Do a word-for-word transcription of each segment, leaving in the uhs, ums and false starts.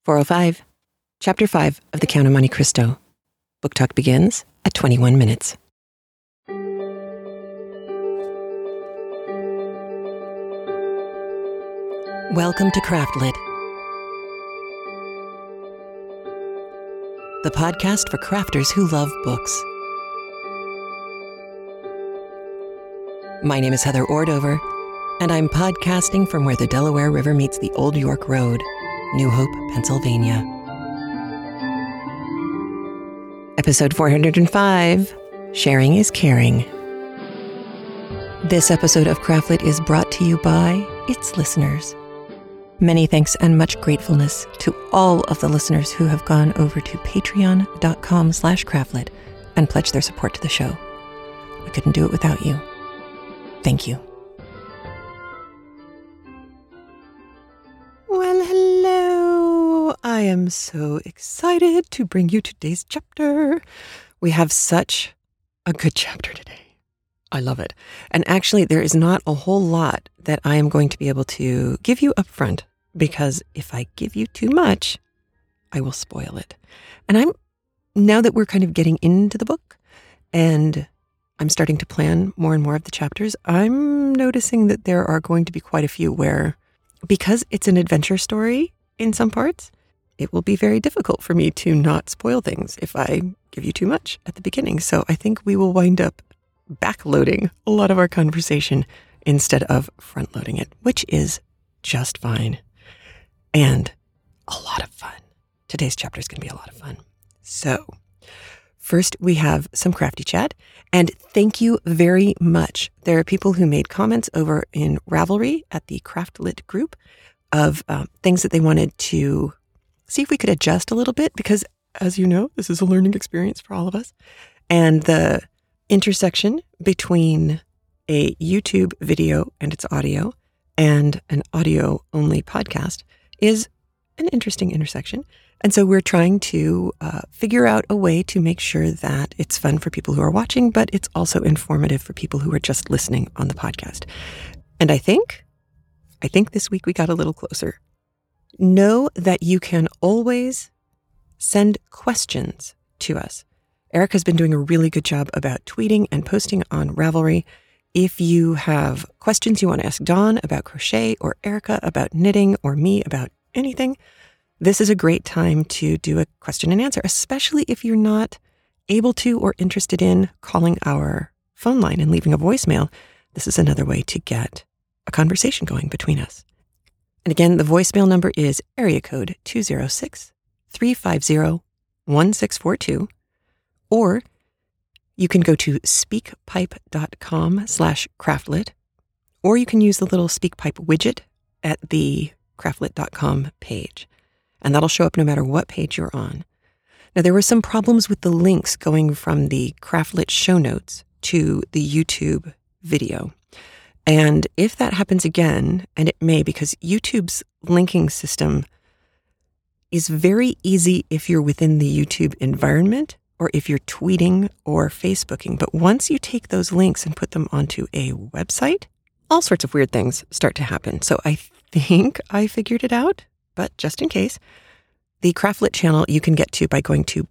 four oh five, Chapter five of The Count of Monte Cristo. Book talk begins at twenty-one minutes. Welcome to Craftlit, the podcast for crafters who love books. My name is Heather Ordover, and I'm podcasting from where the Delaware River meets the Old York Road, New Hope, Pennsylvania. Episode four hundred five, Sharing is Caring. This episode of Craftlit is brought to you by its listeners. Many thanks and much gratefulness to all of the listeners who have gone over to patreon.com slash craftlit and pledged their support to the show. We couldn't do it without you. Thank you. Well, hello. I am so excited to bring you today's chapter. We have such a good chapter today. I love it. And actually, there is not a whole lot that I am going to be able to give you up front, because if I give you too much, I will spoil it. And I'm, now that we're kind of getting into the book and I'm starting to plan more and more of the chapters, I'm noticing that there are going to be quite a few where, because it's an adventure story in some parts, it will be very difficult for me to not spoil things if I give you too much at the beginning. So I think we will wind up backloading a lot of our conversation instead of front loading it, which is just fine and a lot of fun. Today's chapter is going to be a lot of fun. So first we have some crafty chat, and thank you very much. There are people who made comments over in Ravelry at the Craftlit group of um, things that they wanted to see if we could adjust a little bit, because as you know, this is a learning experience for all of us. And the intersection between a YouTube video and its audio and an audio only podcast is an interesting intersection. And so we're trying to uh, figure out a way to make sure that it's fun for people who are watching, but it's also informative for people who are just listening on the podcast. And I think, I think this week we got a little closer. Know that you can always send questions to us. Erica's been doing a really good job about tweeting and posting on Ravelry. If you have questions you want to ask Dawn about crochet, or Erica about knitting, or me about anything, this is a great time to do a question and answer, especially if you're not able to or interested in calling our phone line and leaving a voicemail. This is another way to get a conversation going between us. And again, the voicemail number is area code two oh six, three five zero, one six four two, or you can go to speakpipe.com slash craftlit, or you can use the little SpeakPipe widget at the craftlit dot com page, and that'll show up no matter what page you're on. Now, there were some problems with the links going from the Craftlit show notes to the YouTube video. And if that happens again, and it may, because YouTube's linking system is very easy if you're within the YouTube environment, or if you're tweeting or Facebooking. But once you take those links and put them onto a website, all sorts of weird things start to happen. So I think I figured it out, but just in case, the Craftlit channel you can get to by going to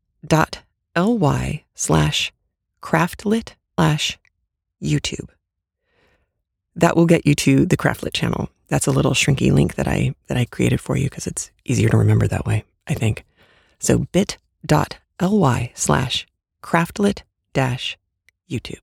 bit.ly slash craftlit slash YouTube. That will get you to the Craftlit channel. That's a little shrinky link that I that I created for you because it's easier to remember that way, I think. So bit.ly slash craftlit dash YouTube.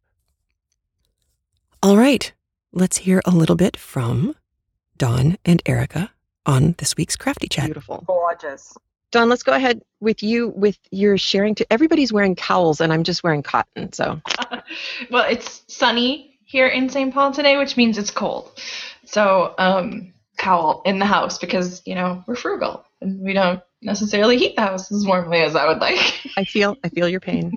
All right, let's hear a little bit from Dawn and Erica on this week's Crafty Chat. Beautiful. Gorgeous. Dawn, let's go ahead with you with your sharing. To everybody's wearing cowls and I'm just wearing cotton. So, well, it's sunny here in Saint Paul today, which means it's cold. So, um, cowl in the house because, you know, we're frugal and we don't necessarily heat the house as warmly as I would like. I feel, I feel your pain.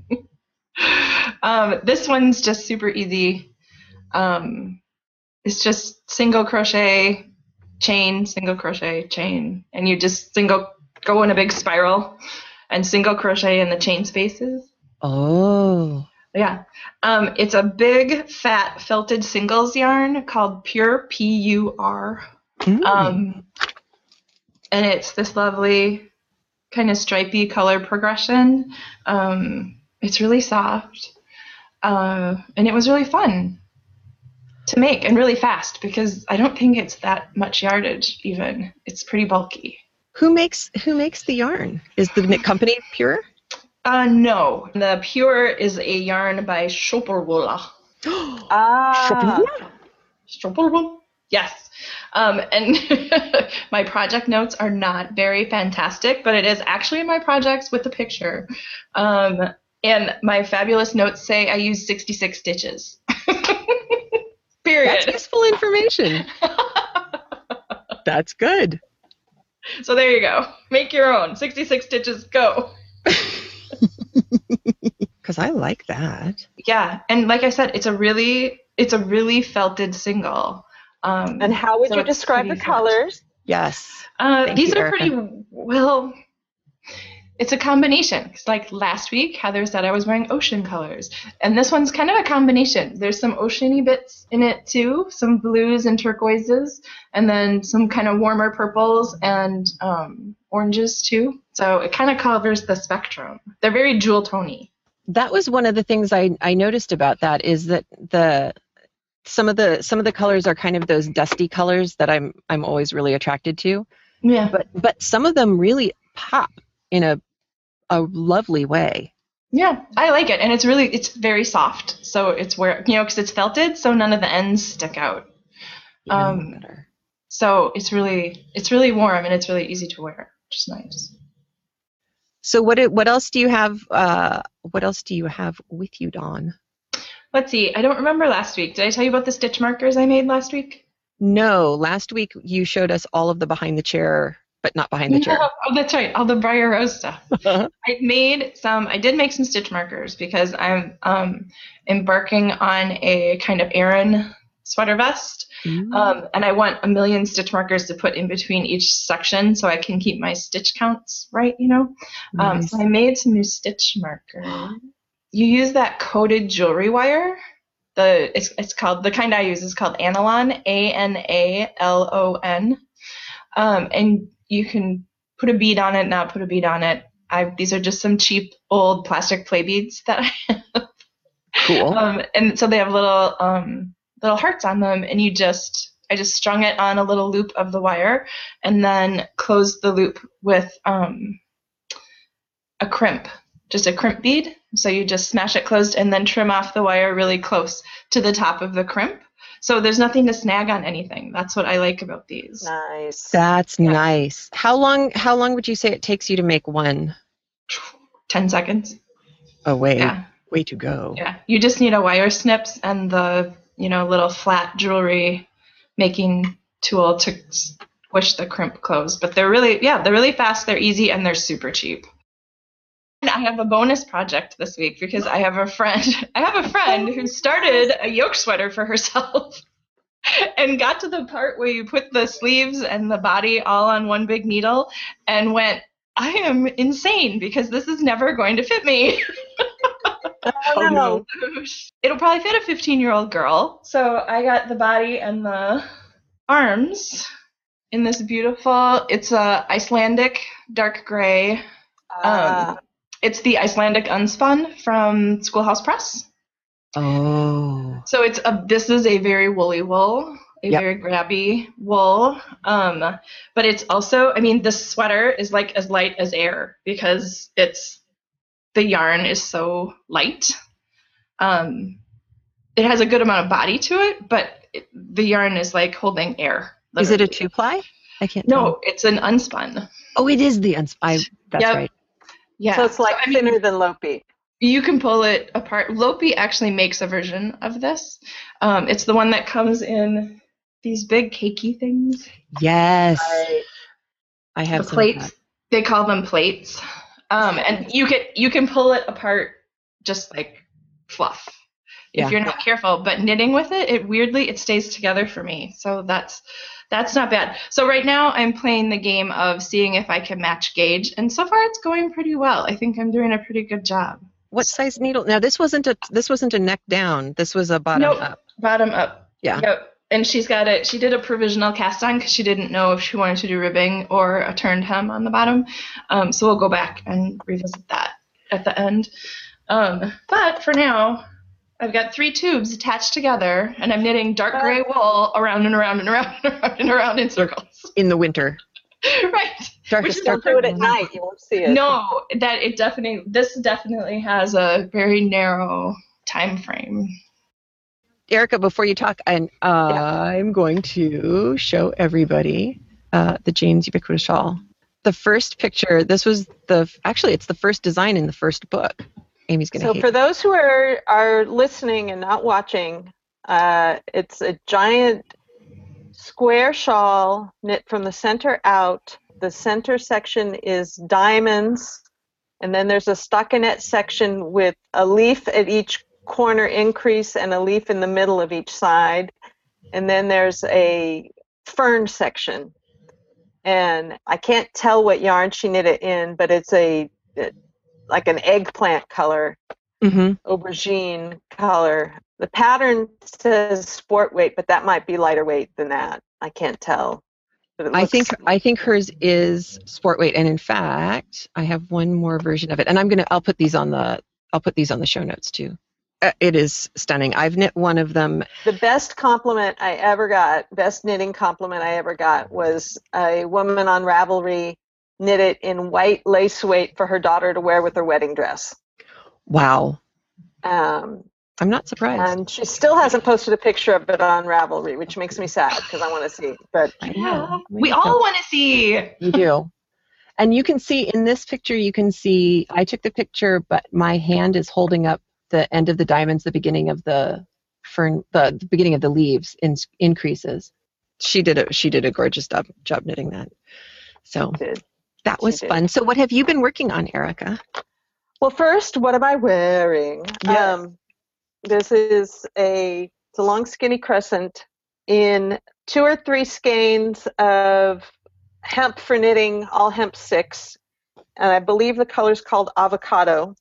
um, this one's just super easy. Um, it's just single crochet, chain, single crochet, chain, and you just single go in a big spiral and single crochet in the chain spaces. Oh. Yeah. Um, it's a big, fat, felted singles yarn called Pure, P U R. Mm. Um, and it's this lovely kind of stripy color progression. Um, it's really soft, uh, and it was really fun to make and really fast because I don't think it's that much yardage even. It's pretty bulky. Who makes who makes the yarn? Is the company Pure? Uh, no, the Pure is a yarn by Schoppelwolle. Ah. Schoppelwolle? Yes. Um, and my project notes are not very fantastic, but it is actually in my projects with the picture. Um, and my fabulous notes say I use sixty-six stitches. Period. That's useful information. That's good. So there you go. Make your own. sixty-six stitches, go. Because I like that. Yeah, and like I said, it's a really, it's a really felted single. Um, And how would so you it's describe the pretty colors? Yes. Uh, Thank these you, are Erica. pretty well. It's a combination. 'Cause like last week, Heather said I was wearing ocean colors, and this one's kind of a combination. There's some oceany bits in it too, some blues and turquoises, and then some kind of warmer purples and um, oranges too. So it kind of covers the spectrum. They're very jewel tony. That was one of the things I, I noticed about that is that the some of the some of the colors are kind of those dusty colors that I'm I'm always really attracted to. Yeah. But but some of them really pop in a a lovely way. Yeah, I like it, and it's really it's very soft. So it's where you know because it's felted, so none of the ends stick out. Even Um, better. So it's really it's really warm and it's really easy to wear, which is nice. So what it- what else do you have? Uh, what else do you have with you, Dawn? Let's see. I don't remember last week. Did I tell you about the stitch markers I made last week? No, last week you showed us all of the behind the chair, but not behind the chair. Oh, that's right. All the Briar Rose stuff. I made some. I did make some stitch markers because I'm um, embarking on a kind of Aran sweater vest, um, and I want a million stitch markers to put in between each section so I can keep my stitch counts right. You know. Um, Nice. so I made some new stitch markers. You use that coated jewelry wire. The it's it's called the kind I use is called Analon, A N A L O N, um, and you can put a bead on it, not put a bead on it. I these are just some cheap old plastic play beads that I have. Cool. Um, and so they have little um, little hearts on them, and you just I just strung it on a little loop of the wire, and then closed the loop with um, a crimp, just a crimp bead. So you just smash it closed and then trim off the wire really close to the top of the crimp. So there's nothing to snag on anything. That's what I like about these. Nice. That's Yeah. nice. How long how long would you say it takes you to make one? ten seconds. Oh, way, Yeah. way to go. Yeah. You just need a wire snips and the, you know, little flat jewelry making tool to squish the crimp closed. But they're really, yeah, they're really fast, they're easy, and they're super cheap. And I have a bonus project this week because I have a friend, I have a friend who started a yoke sweater for herself and got to the part where you put the sleeves and the body all on one big needle and went, I am insane because this is never going to fit me. Oh, no. It'll probably fit a fifteen-year-old girl. So I got the body and the arms in this beautiful, it's a Icelandic dark gray. Ah. Um, it's the Icelandic Unspun from Schoolhouse Press. Oh. So it's a, this is a very woolly wool, a Yep. very grabby wool. Um, but it's also, I mean, the sweater is like as light as air because it's, the yarn is so light. Um, it has a good amount of body to it, but it, the yarn is like holding air. Is it a literally. two ply? I can't No, tell. it's an unspun. Oh, it is the uns- I that's Yep. right. Yeah. So it's like I mean, thinner than Lopi. you can pull it apart. Lopi actually makes a version of this. Um, it's the one that comes in these big cakey things. Yes. Right. I have The some of plates. They call them plates. Um, and you can you can pull it apart just like fluff Yeah. if you're not careful. But knitting with it, it weirdly it stays together for me. So that's that's not bad. So right now I'm playing the game of seeing if I can match gauge, and so far it's going pretty well. I think I'm doing a pretty good job. What size needle? Now this wasn't a this wasn't a neck down. This was a bottom Nope. up. Bottom up. Yeah. Yep. and she's got it. She did a provisional cast on because she didn't know if she wanted to do ribbing or a turned hem on the bottom. Um, so we'll go back and revisit that at the end. Um, but for now, I've got three tubes attached together, and I'm knitting dark gray wool around and around and around and around and around in circles. In the winter. Right. Darkest, Which is Don't do it at night. You won't see it. No, that it definitely, this definitely has a very narrow time frame. Erica, before you talk, and uh, Yeah. I'm going to show everybody uh, the Jane's Ubiquitous Shawl. The first picture, this was the, actually, it's the first design in the first book. Amy's going to So hate for it. those who are, are listening and not watching, uh, it's a giant square shawl knit from the center out. The center section is diamonds, and then there's a stockinette section with a leaf at each corner increase and a leaf in the middle of each side. And then there's a fern section. And I can't tell what yarn she knit it in, but it's a like an eggplant color, Mm-hmm. aubergine color. The pattern says sport weight, but that might be lighter weight than that. I can't tell. But it I looks, think I think hers is sport weight, and in fact, I have one more version of it, and I'm gonna I'll put these on the I'll put these on the show notes too. Uh, it is stunning. I've knit one of them. the best compliment I ever got, best knitting compliment I ever got was a woman on Ravelry knit it in white lace weight for her daughter to wear with her wedding dress. Wow, Um, I'm not surprised. and she still hasn't posted a picture of it on Ravelry, which makes me sad because I want to see. But I Yeah. know. We all want to see. You do. And you can see in this picture, you can see, I took the picture, but my hand is holding up the end of the diamonds, the beginning of the fern, the, the beginning of the leaves in, increases. She did a, she did a gorgeous job, job knitting that. So did. that She was did. fun. So what have you been working on, Erica? Well, first, what am I wearing? Yeah. Um, this is a it's a long skinny crescent in two or three skeins of hemp for knitting, all hemp six, and I believe the color's called avocado,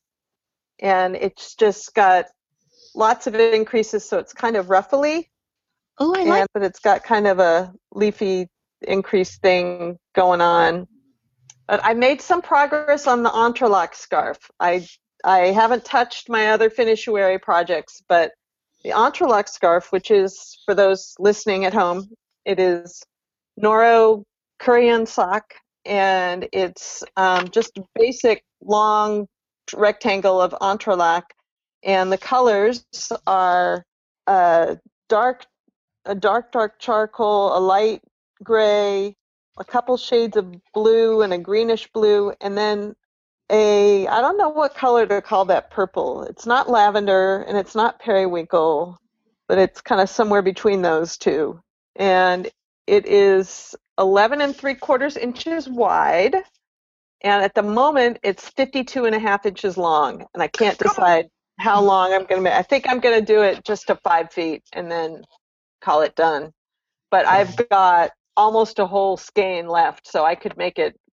and it's just got lots of increases, so it's kind of ruffly, Oh, I like. and but it's got kind of a leafy increase thing going on. But I made some progress on the entrelac scarf. I I haven't touched my other finishuary projects, but the entrelac scarf, which is, for those listening at home, it is Noro Korean sock, and it's um, just a basic long rectangle of entrelac, and the colors are uh, dark, a dark, dark charcoal, a light gray, a couple shades of blue and a greenish blue, and then a, I don't know what color to call that purple. It's not lavender and it's not periwinkle, but it's kind of somewhere between those two. And it is eleven and three quarters inches wide. And at the moment, it's fifty-two and a half inches long. And I can't decide how long I'm going to make. I think I'm going to do it just to five feet and then call it done. But I've got almost a whole skein left, so I could make it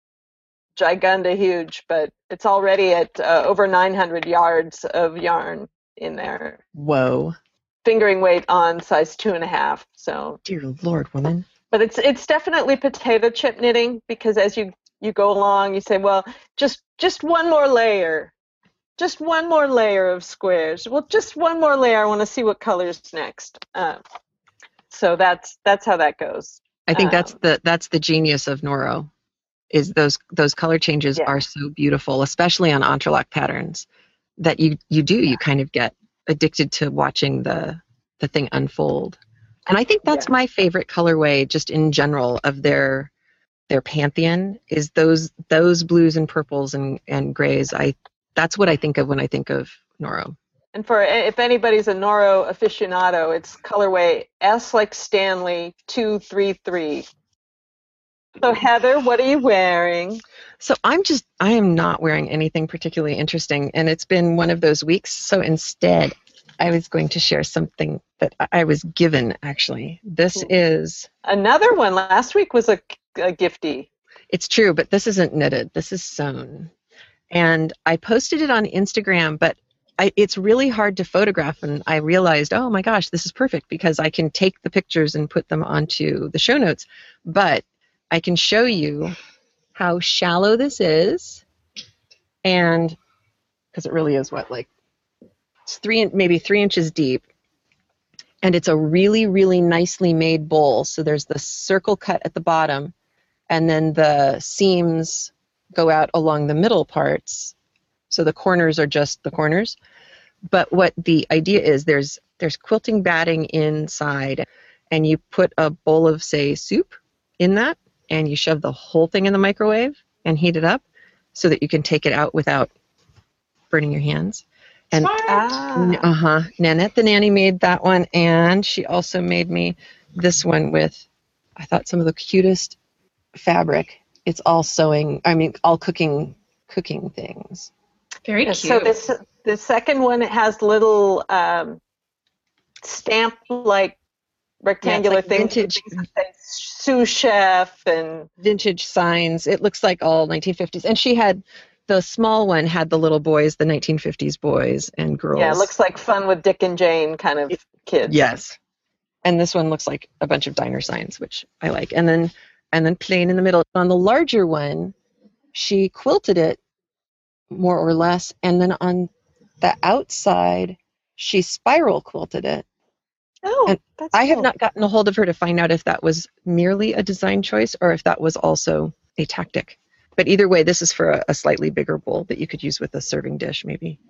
gigunda huge, but it's already at uh, over nine hundred yards of yarn in there. Whoa. Fingering weight on size two and a half. So, Dear Lord, woman. but it's it's definitely potato chip knitting, because as you you go along, you say, well, just just one more layer, just one more layer of squares. Well, just one more layer. I want to see what color's next. Uh, so that's that's how that goes. I think that's Um, the that's the genius of Noro, is those those color changes Yeah. are so beautiful, especially on entrelac patterns, that you you do you kind of get addicted to watching the the thing unfold. And I think that's Yeah. my favorite colorway just in general of their their pantheon, is those those blues and purples and and grays. I that's what I think of when I think of Noro. And for if anybody's a Noro aficionado, it's colorway S like Stanley two three three. So Heather, what are you wearing? So I'm just, I am not wearing anything particularly interesting, and it's been one of those weeks. So instead, I was going to share something that I I was given, actually. This is, Another one. Last week was a, a gifty. it's true, but this isn't knitted. This is sewn. And I posted it on Instagram, but I, it's really hard to photograph, and I realized, oh my gosh, this is perfect because I can take the pictures and put them onto the show notes. But I can show you how shallow this is, and because it really is what, like it's three, maybe three inches deep, and it's a really, really nicely made bowl. So there's the circle cut at the bottom, and then the seams go out along the middle parts. So the corners are just the corners. But what the idea is, there's there's quilting batting inside, and you put a bowl of, say, soup in that, and you shove the whole thing in the microwave and heat it up so that you can take it out without burning your hands. And Smart. Ah. uh-huh, Nanette the nanny made that one, and she also made me this one with, I thought, some of the cutest fabric. It's all sewing, I mean, all cooking cooking things. Very Yeah, cute. so this the second one, it has little um, stamp-like rectangular like things, vintage- things that say sous chef and Vintage signs. It looks like all nineteen fifties. And she had, the small one had the little boys, the nineteen fifties boys and girls. yeah, it looks like Fun with Dick and Jane kind of kids. Yes. And this one looks like a bunch of diner signs, which I like. And then and then plain in the middle. On the larger one, she quilted it more or less, and then on the outside, she spiral quilted it. Oh, And that's I have cool. not gotten a hold of her to find out if that was merely a design choice or if that was also a tactic. But either way, this is for a, a slightly bigger bowl that you could use with a serving dish, maybe.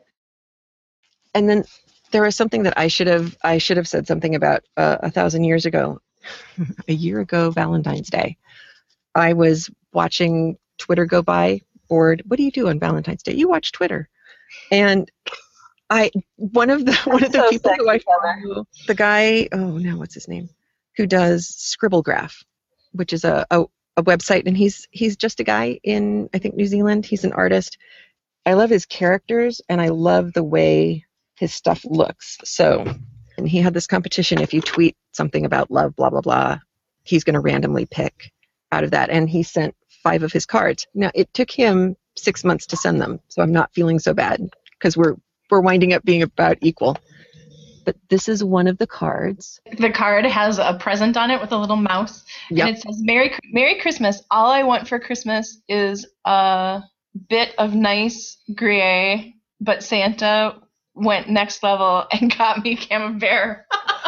And then there was something that I should have I should have said something about uh, a thousand years ago, a year ago, Valentine's Day. I was watching Twitter go by, bored. What do you do on Valentine's Day? You watch Twitter. And I one of the one of the so people who I sexy, Heather. follow, the guy, oh no, what's his name? Who does Scribblegraph, which is a, a, a website, and he's he's just a guy in, I think, New Zealand. He's an artist. I love his characters, and I love the way his stuff looks. So, and he had this competition. If you tweet something about love, blah blah blah, he's going to randomly pick out of that. And he sent five of his cards. Now, it took him six months to send them, so I'm not feeling so bad because we're we're winding up being about equal. But this is one of the cards. The card has a present on it with a little mouse, Yep. and it says, Merry, Merry Christmas. All I want for Christmas is a bit of nice Gruyere, but Santa went next level and got me Camembert.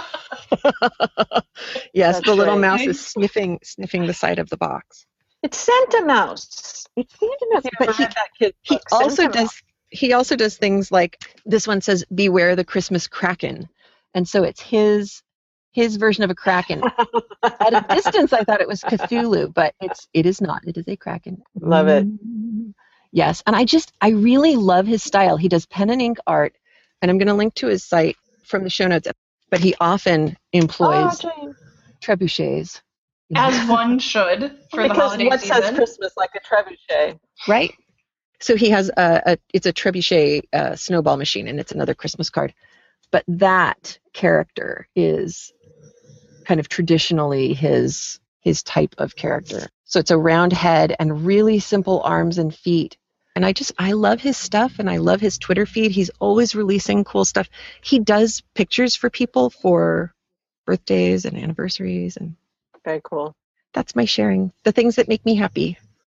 Yes, That's the little right. mouse is sniffing sniffing the side of the box. It's Santa Mouse. It's Santa Mouse. But But he- read that kid's He book, also Santa does Mouse. he also does things like this one says, beware the Christmas Kraken. And so it's his his version of a kraken. At a distance I thought it was Cthulhu, but it's it is not. It is a kraken. Love it. Mm. Yes, and I just I really love his style. He does pen and ink art, and I'm going to link to his site from the show notes, but he often Oh, employs Jane. trebuchets. As one should for the Because holiday what season. says Christmas like a trebuchet? Right. So he has a, a it's a trebuchet uh, snowball machine, and it's another Christmas card. But that character is kind of traditionally his his type of character. So it's a round head and really simple arms and feet. And I just I love his stuff, and I love his Twitter feed. He's always releasing cool stuff. He does pictures for people for birthdays and anniversaries, and Very cool. that's my sharing. The things that make me happy.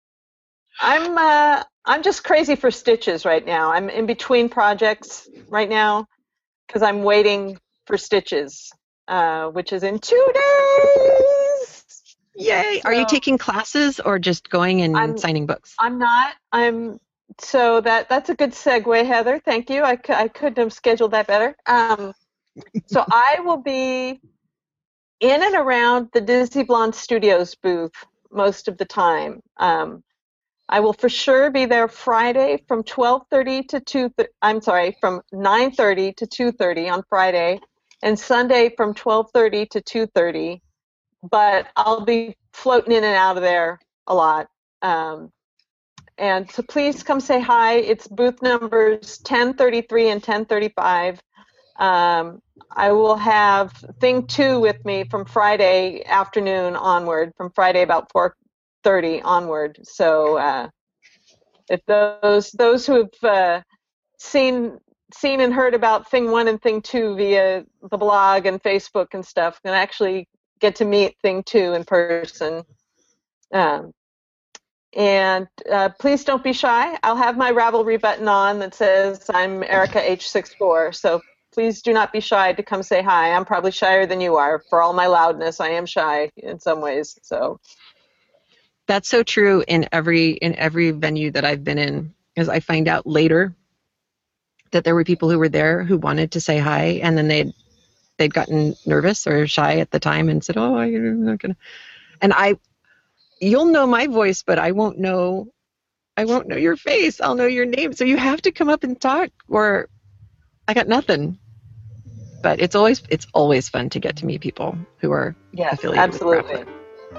I'm uh, I'm just crazy for stitches right now. I'm in between projects right now because I'm waiting for stitches, uh, which is in two days. Yay! Are you So- taking classes or just going and I'm- signing books? I'm not. I'm so that that's a good segue, Heather. Thank you. I, cou- I couldn't have scheduled that better. Um, so I will be in and around the Disney Blonde Studios booth most of the time. Um, I will for sure be there Friday from twelve thirty to two. Th- I'm sorry, from nine thirty to two thirty on Friday, and Sunday from twelve thirty to two thirty. But I'll be floating in and out of there a lot. Um, and so please come say hi. It's booth numbers ten thirty-three and ten thirty-five. Um, I will have thing two with me from Friday afternoon onward, from Friday about four thirty onward. So uh, if those those who have uh, seen seen and heard about Thing One and Thing Two via the blog and Facebook and stuff, and actually get to meet Thing Two in person. Um, and uh, please don't be shy. I'll have my Ravelry button on that says I'm Erica H sixty-four. So please do not be shy to come say hi. I'm probably shyer than you are. For all my loudness, I am shy in some ways. So that's so true in every in every venue that I've been in, because I find out later that there were people who were there who wanted to say hi, and then they'd they'd gotten nervous or shy at the time and said, "Oh, I'm not gonna." And I, you'll know my voice, but I won't know, I won't know your face. I'll know your name. So you have to come up and talk, or I got nothing. But it's always it's always fun to get to meet people who are yes, affiliated absolutely. with Grappler.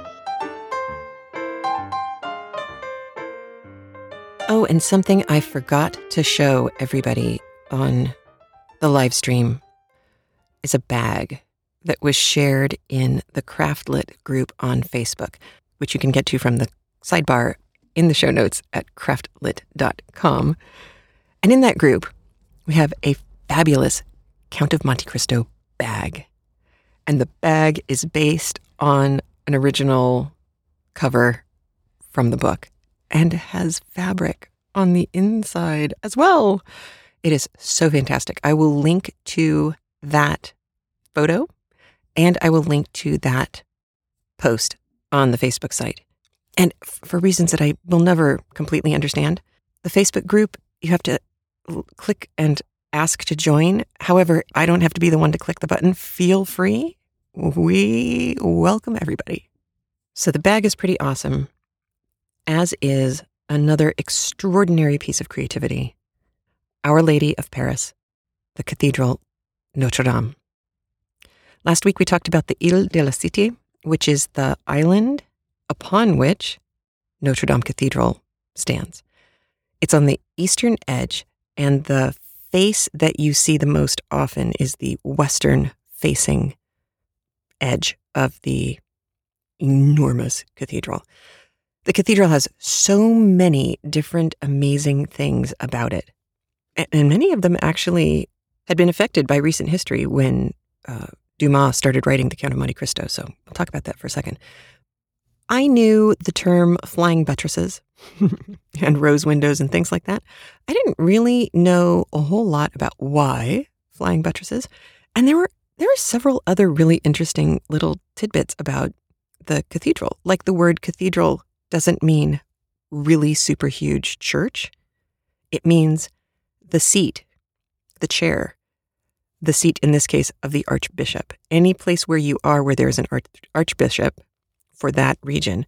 Oh, and something I forgot to show everybody on the live stream is a bag that was shared in the Craftlit group on Facebook, which you can get to from the sidebar in the show notes at craftlit dot com. And in that group, we have a fabulous Count of Monte Cristo bag. And the bag is based on an original cover from the book and has fabric on the inside as well. It is so fantastic. I will link to that photo and I will link to that post on the Facebook site. And f- for reasons that I will never completely understand, the Facebook group, you have to l- click and ask to join. However, I don't have to be the one to click the button. Feel free. We welcome everybody. So the bag is pretty awesome, as is another extraordinary piece of creativity. Our Lady of Paris, the Cathedral Notre Dame. Last week we talked about the Ile de la Cité, which is the island upon which Notre Dame Cathedral stands. It's on the eastern edge, and the face that you see the most often is the western facing edge of the enormous cathedral. The cathedral has so many different amazing things about it. And many of them actually had been affected by recent history when uh, Dumas started writing The Count of Monte Cristo. So we'll talk about that for a second. I knew the term flying buttresses and rose windows and things like that. I didn't really know a whole lot about why flying buttresses. And there were there are several other really interesting little tidbits about the cathedral. Like the word cathedral doesn't mean really super huge church. It means the seat, the chair, the seat in this case of the archbishop. Any place where you are where there's an arch- archbishop for that region,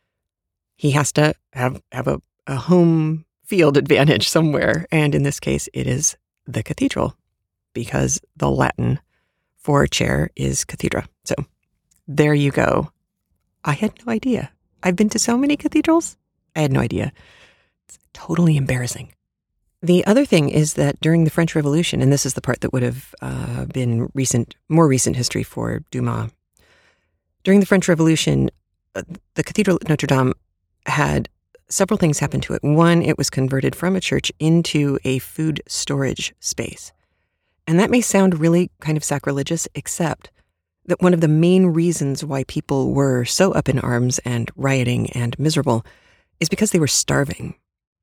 he has to have, have a, a home field advantage somewhere. And in this case, it is the cathedral, because the Latin for chair is cathedra. So there you go. I had no idea. I've been to so many cathedrals. I had no idea. It's totally embarrassing. The other thing is that during the French Revolution, and this is the part that would have uh, been recent, more recent history for Dumas. During the French Revolution, uh, the Cathedral at Notre Dame had several things happen to it. One, it was converted from a church into a food storage space. And that may sound really kind of sacrilegious, except that one of the main reasons why people were so up in arms and rioting and miserable is because they were starving.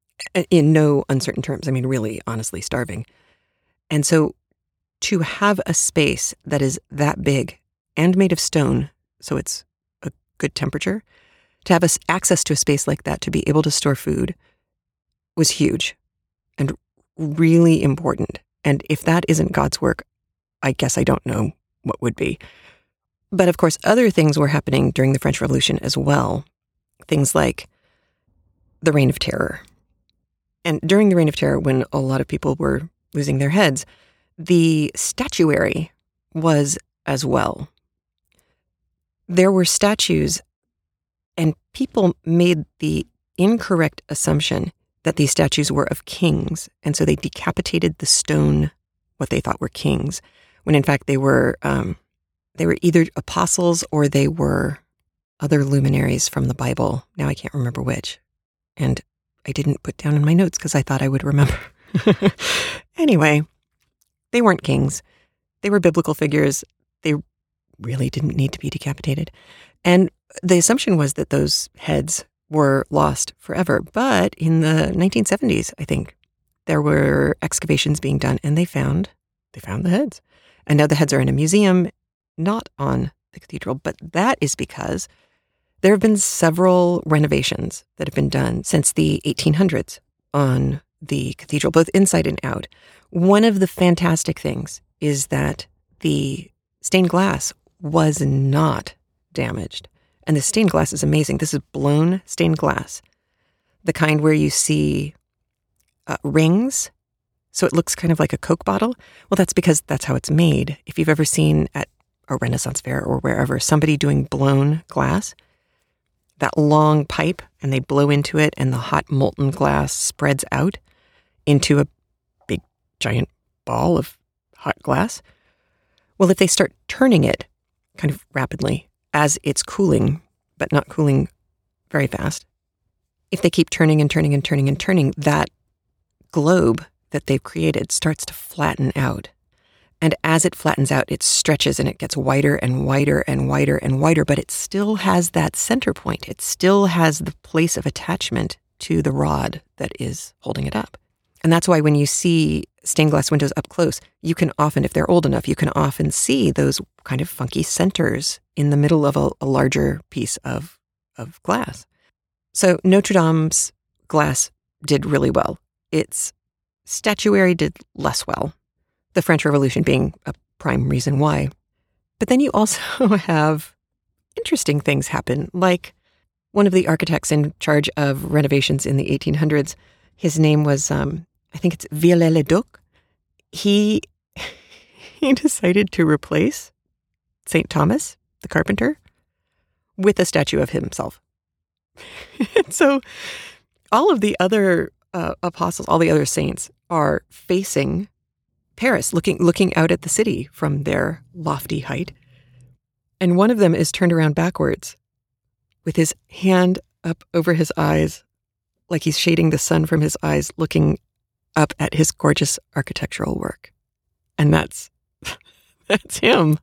In no uncertain terms. I mean, really, honestly, starving. And so to have a space that is that big and made of stone, so it's a good temperature, to have us access to a space like that to be able to store food was huge and really important. And if that isn't God's work, I guess I don't know what would be. But of course, other things were happening during the French Revolution as well. Things like the Reign of Terror. And during the Reign of Terror, when a lot of people were losing their heads, the statuary was as well. There were statues, and people made the incorrect assumption that these statues were of kings, and so they decapitated the stone, what they thought were kings, when in fact they were um, they were either apostles or they were other luminaries from the Bible. Now I can't remember which. And I didn't put down in my notes because I thought I would remember. Anyway, They weren't kings. They were biblical figures. They really didn't need to be decapitated. And the assumption was that those heads were lost forever. But in the nineteen seventies, I think, there were excavations being done, and they found they found the heads. And now the heads are in a museum, not on the cathedral, but that is because there have been several renovations that have been done since the eighteen hundreds on the cathedral, both inside and out. One of the fantastic things is that the stained glass was not damaged. And the stained glass is amazing. This is blown stained glass, the kind where you see uh, rings, so it looks kind of like a Coke bottle. Well, that's because that's how it's made. If you've ever seen at a Renaissance fair or wherever somebody doing blown glass, that long pipe, and they blow into it, and the hot molten glass spreads out into a big giant ball of hot glass. Well, if they start turning it kind of rapidly as it's cooling, but not cooling very fast, if they keep turning and turning and turning and turning, that globe that they've created starts to flatten out. And as it flattens out, it stretches and it gets wider and wider and wider and wider, but it still has that center point. It still has the place of attachment to the rod that is holding it up. And that's why when you see stained glass windows up close, you can often, if they're old enough, you can often see those kind of funky centers in the middle of a, a larger piece of, of glass. So Notre Dame's glass did really well. Its statuary did less well, the French Revolution being a prime reason why. But then you also have interesting things happen, like one of the architects in charge of renovations in the eighteen hundreds, his name was, um, I think it's Viollet-le-Duc. He, he decided to replace Saint Thomas, the carpenter, with a statue of himself. So all of the other uh, apostles, all the other saints are facing Paris, looking looking out at the city from their lofty height. And one of them is turned around backwards with his hand up over his eyes, like he's shading the sun from his eyes, looking up at his gorgeous architectural work. And that's that's him.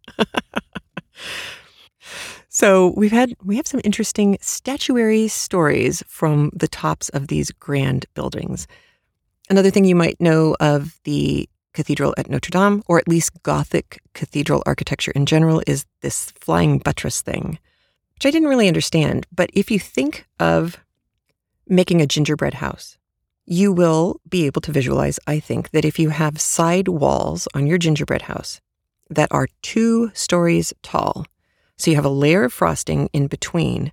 So we've had we have some interesting statuary stories from the tops of these grand buildings. Another thing you might know of the cathedral at Notre Dame, or at least Gothic cathedral architecture in general, is this flying buttress thing, which I didn't really understand. But if you think of making a gingerbread house, you will be able to visualize, I think, that if you have side walls on your gingerbread house that are two stories tall, so you have a layer of frosting in between,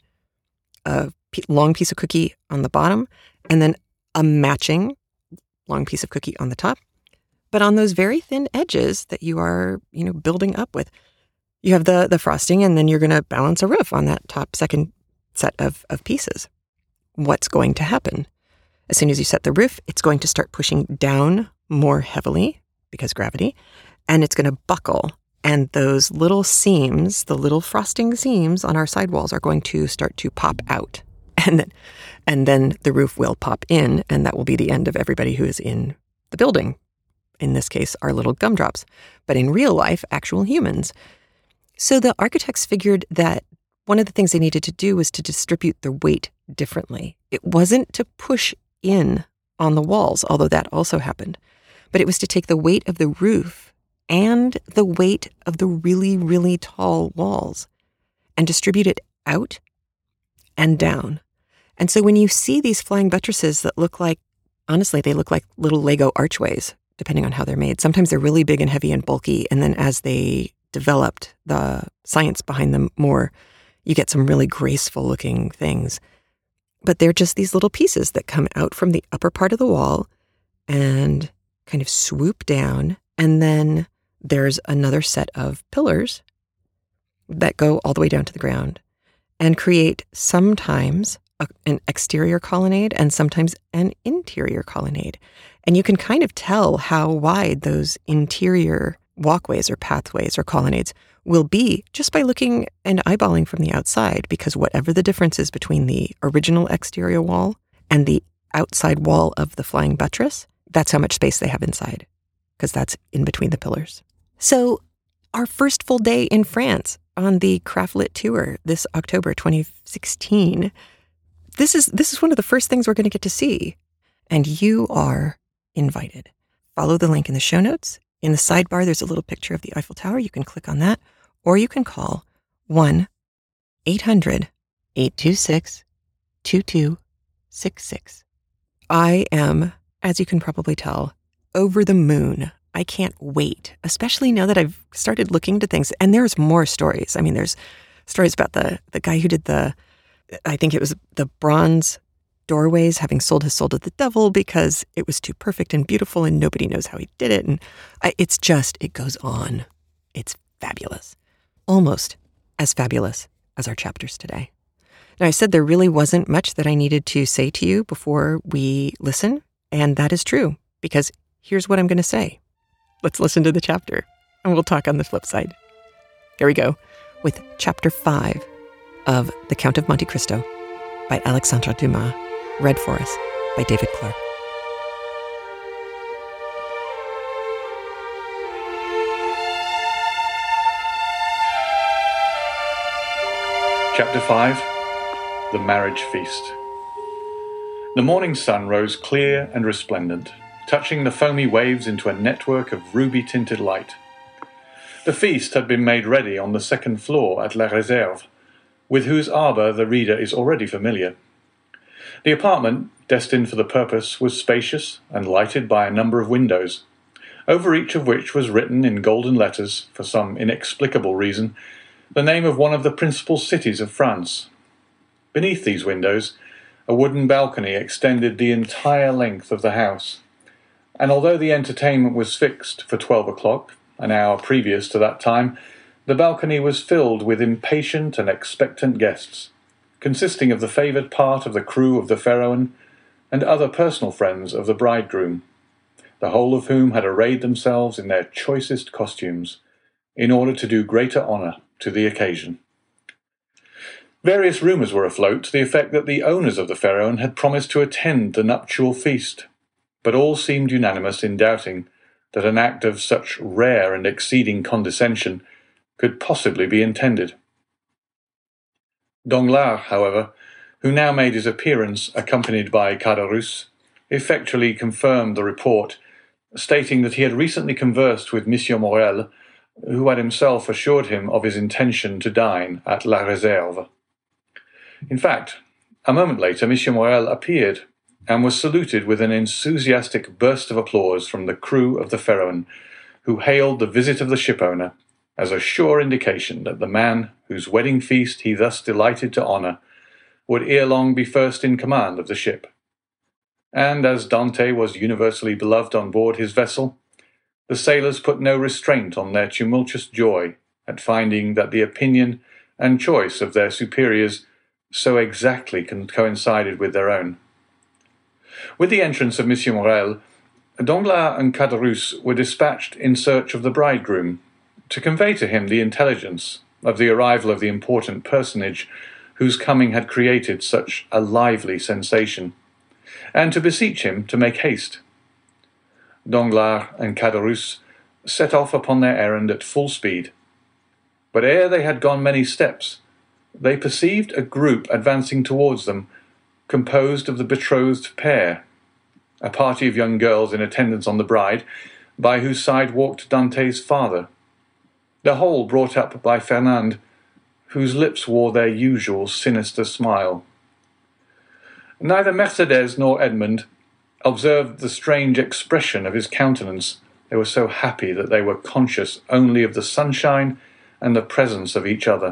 a long piece of cookie on the bottom, and then a matching long piece of cookie on the top. But on those very thin edges that you are, you know, building up with, you have the the frosting, and then you're going to balance a roof on that top second set of, of pieces. What's going to happen? As soon as you set the roof, it's going to start pushing down more heavily because gravity, and it's going to buckle. And those little seams, the little frosting seams on our sidewalls are going to start to pop out. And then, and then the roof will pop in, and that will be the end of everybody who is in the building. In this case, our little gumdrops. But in real life, actual humans. So the architects figured that one of the things they needed to do was to distribute the weight differently. It wasn't to push in on the walls, although that also happened. But it was to take the weight of the roof and the weight of the really, really tall walls and distribute it out and down. And so when you see these flying buttresses that look like, honestly, they look like little Lego archways, depending on how they're made. Sometimes they're really big and heavy and bulky, and then as they developed the science behind them more, you get some really graceful looking things. But they're just these little pieces that come out from the upper part of the wall and kind of swoop down, and then there's another set of pillars that go all the way down to the ground and create sometimes a, an exterior colonnade and sometimes an interior colonnade. And you can kind of tell how wide those interior walkways or pathways or colonnades will be just by looking and eyeballing from the outside, because whatever the difference is between the original exterior wall and the outside wall of the flying buttress, that's how much space they have inside. because that's in between the pillars. So our first full day in France on the Craftlit tour this October twenty sixteen. This is this is one of the first things we're going to get to see, and you are invited. Follow the link in the show notes. In the sidebar, there's a little picture of the Eiffel Tower. You can click on that, or you can call one eight hundred eight two six two two six six. I am, as you can probably tell, over the moon. I can't wait, especially now that I've started looking into things. And there's more stories. I mean, there's stories about the, the guy who did the, I think it was the bronze doorways, having sold his soul to the devil because it was too perfect and beautiful and nobody knows how he did it. And I, it's just, it goes on. It's fabulous. Almost as fabulous as our chapters today. Now, I said there really wasn't much that I needed to say to you before we listen, and that is true, because here's what I'm going to say. Let's listen to the chapter, and we'll talk on the flip side. Here we go, with Chapter five of The Count of Monte Cristo by Alexandre Dumas, read for us by David Clark. Chapter five. The Marriage Feast. The morning sun rose clear and resplendent, touching the foamy waves into a network of ruby-tinted light. The feast had been made ready on the second floor at La Réserve, with whose arbour the reader is already familiar. The apartment, destined for the purpose, was spacious and lighted by a number of windows, over each of which was written in golden letters, for some inexplicable reason, the name of one of the principal cities of France. Beneath these windows, a wooden balcony extended the entire length of the house, and although the entertainment was fixed for twelve o'clock, an hour previous to that time, the balcony was filled with impatient and expectant guests, consisting of the favoured part of the crew of the Pharaon and other personal friends of the bridegroom, the whole of whom had arrayed themselves in their choicest costumes, in order to do greater honour to the occasion. Various rumours were afloat to the effect that the owners of the Pharaon had promised to attend the nuptial feast, but all seemed unanimous in doubting that an act of such rare and exceeding condescension could possibly be intended. Danglars, however, who now made his appearance accompanied by Caderousse, effectually confirmed the report, stating that he had recently conversed with Monsieur Morel, who had himself assured him of his intention to dine at La Réserve. In fact, a moment later, Monsieur Morel appeared and was saluted with an enthusiastic burst of applause from the crew of the Pharaon, who hailed the visit of the shipowner as a sure indication that the man whose wedding feast he thus delighted to honour would ere long be first in command of the ship. And as Dante was universally beloved on board his vessel, the sailors put no restraint on their tumultuous joy at finding that the opinion and choice of their superiors so exactly coincided with their own. With the entrance of Monsieur Morel, Danglars and Caderousse were dispatched in search of the bridegroom, to convey to him the intelligence of the arrival of the important personage whose coming had created such a lively sensation, and to beseech him to make haste. Danglars and Caderousse set off upon their errand at full speed, but ere they had gone many steps, they perceived a group advancing towards them, composed of the betrothed pair, a party of young girls in attendance on the bride, by whose side walked Dante's father, the whole brought up by Fernand, whose lips wore their usual sinister smile. Neither Mercédès nor Edmond observed the strange expression of his countenance. They were so happy that they were conscious only of the sunshine and the presence of each other.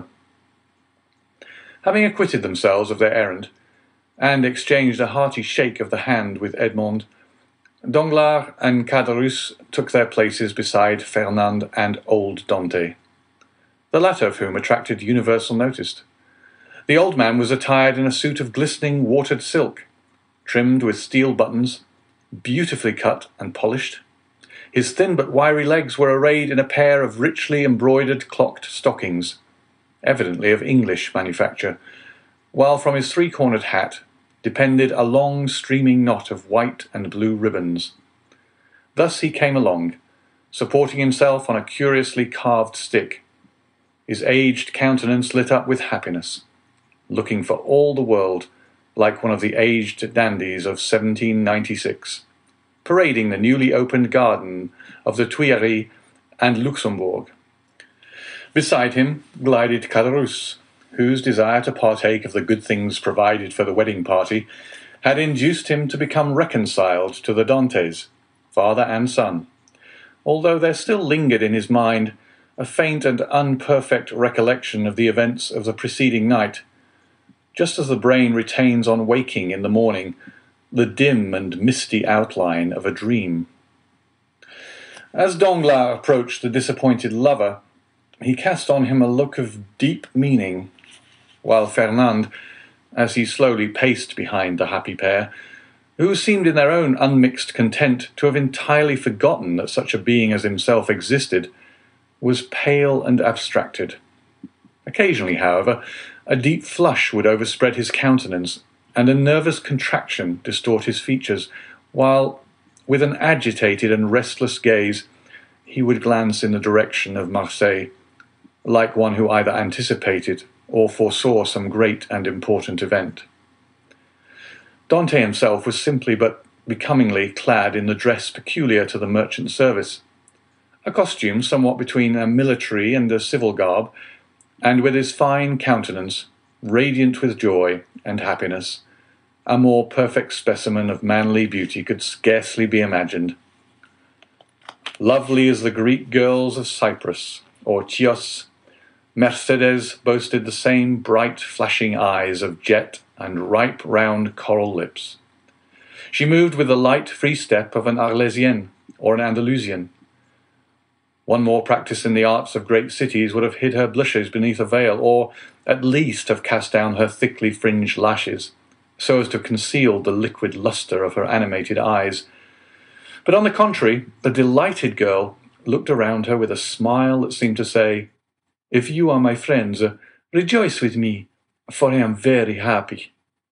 Having acquitted themselves of their errand, and exchanged a hearty shake of the hand with Edmond, Danglars and Caderousse took their places beside Fernand and old Dante, the latter of whom attracted universal notice. The old man was attired in a suit of glistening watered silk, trimmed with steel buttons, beautifully cut and polished. His thin but wiry legs were arrayed in a pair of richly embroidered clocked stockings, evidently of English manufacture, while from his three-cornered hat depended a long streaming knot of white and blue ribbons. Thus he came along, supporting himself on a curiously carved stick, his aged countenance lit up with happiness, looking for all the world like one of the aged dandies of seventeen ninety-six, parading the newly opened garden of the Tuileries and Luxembourg. Beside him glided Caderousse, whose desire to partake of the good things provided for the wedding party had induced him to become reconciled to the Dantes, father and son, although there still lingered in his mind a faint and unperfect recollection of the events of the preceding night, just as the brain retains on waking in the morning the dim and misty outline of a dream. As Danglars approached the disappointed lover, he cast on him a look of deep meaning, while Fernand, as he slowly paced behind the happy pair, who seemed in their own unmixed content to have entirely forgotten that such a being as himself existed, was pale and abstracted. Occasionally, however, a deep flush would overspread his countenance, and a nervous contraction distort his features, while, with an agitated and restless gaze, he would glance in the direction of Marseille, like one who either anticipated or foresaw some great and important event. Dante himself was simply but becomingly clad in the dress peculiar to the merchant service, a costume somewhat between a military and a civil garb, and with his fine countenance, radiant with joy and happiness, a more perfect specimen of manly beauty could scarcely be imagined. Lovely as the Greek girls of Cyprus, or Chios, Mercedes boasted the same bright, flashing eyes of jet and ripe, round coral lips. She moved with the light, free step of an Arlesienne or an Andalusian. One more practice in the arts of great cities would have hid her blushes beneath a veil, or at least have cast down her thickly fringed lashes, so as to conceal the liquid lustre of her animated eyes. But on the contrary, the delighted girl looked around her with a smile that seemed to say, "If you are my friends, rejoice with me, for I am very happy."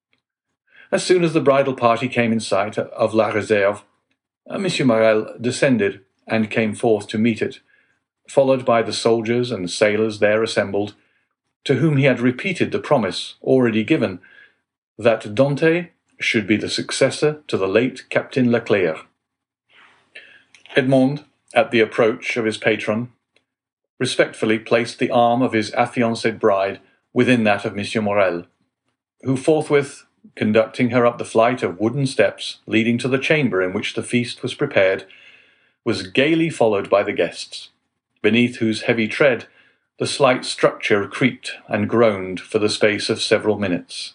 As soon as the bridal party came in sight of La Réserve, Monsieur Morrel descended and came forth to meet it, followed by the soldiers and sailors there assembled, to whom he had repeated the promise already given, that Dante should be the successor to the late Captain Leclerc. Edmond, at the approach of his patron, respectfully placed the arm of his affianced bride within that of Monsieur Morrel, who forthwith, conducting her up the flight of wooden steps leading to the chamber in which the feast was prepared, was gaily followed by the guests, beneath whose heavy tread the slight structure creaked and groaned for the space of several minutes.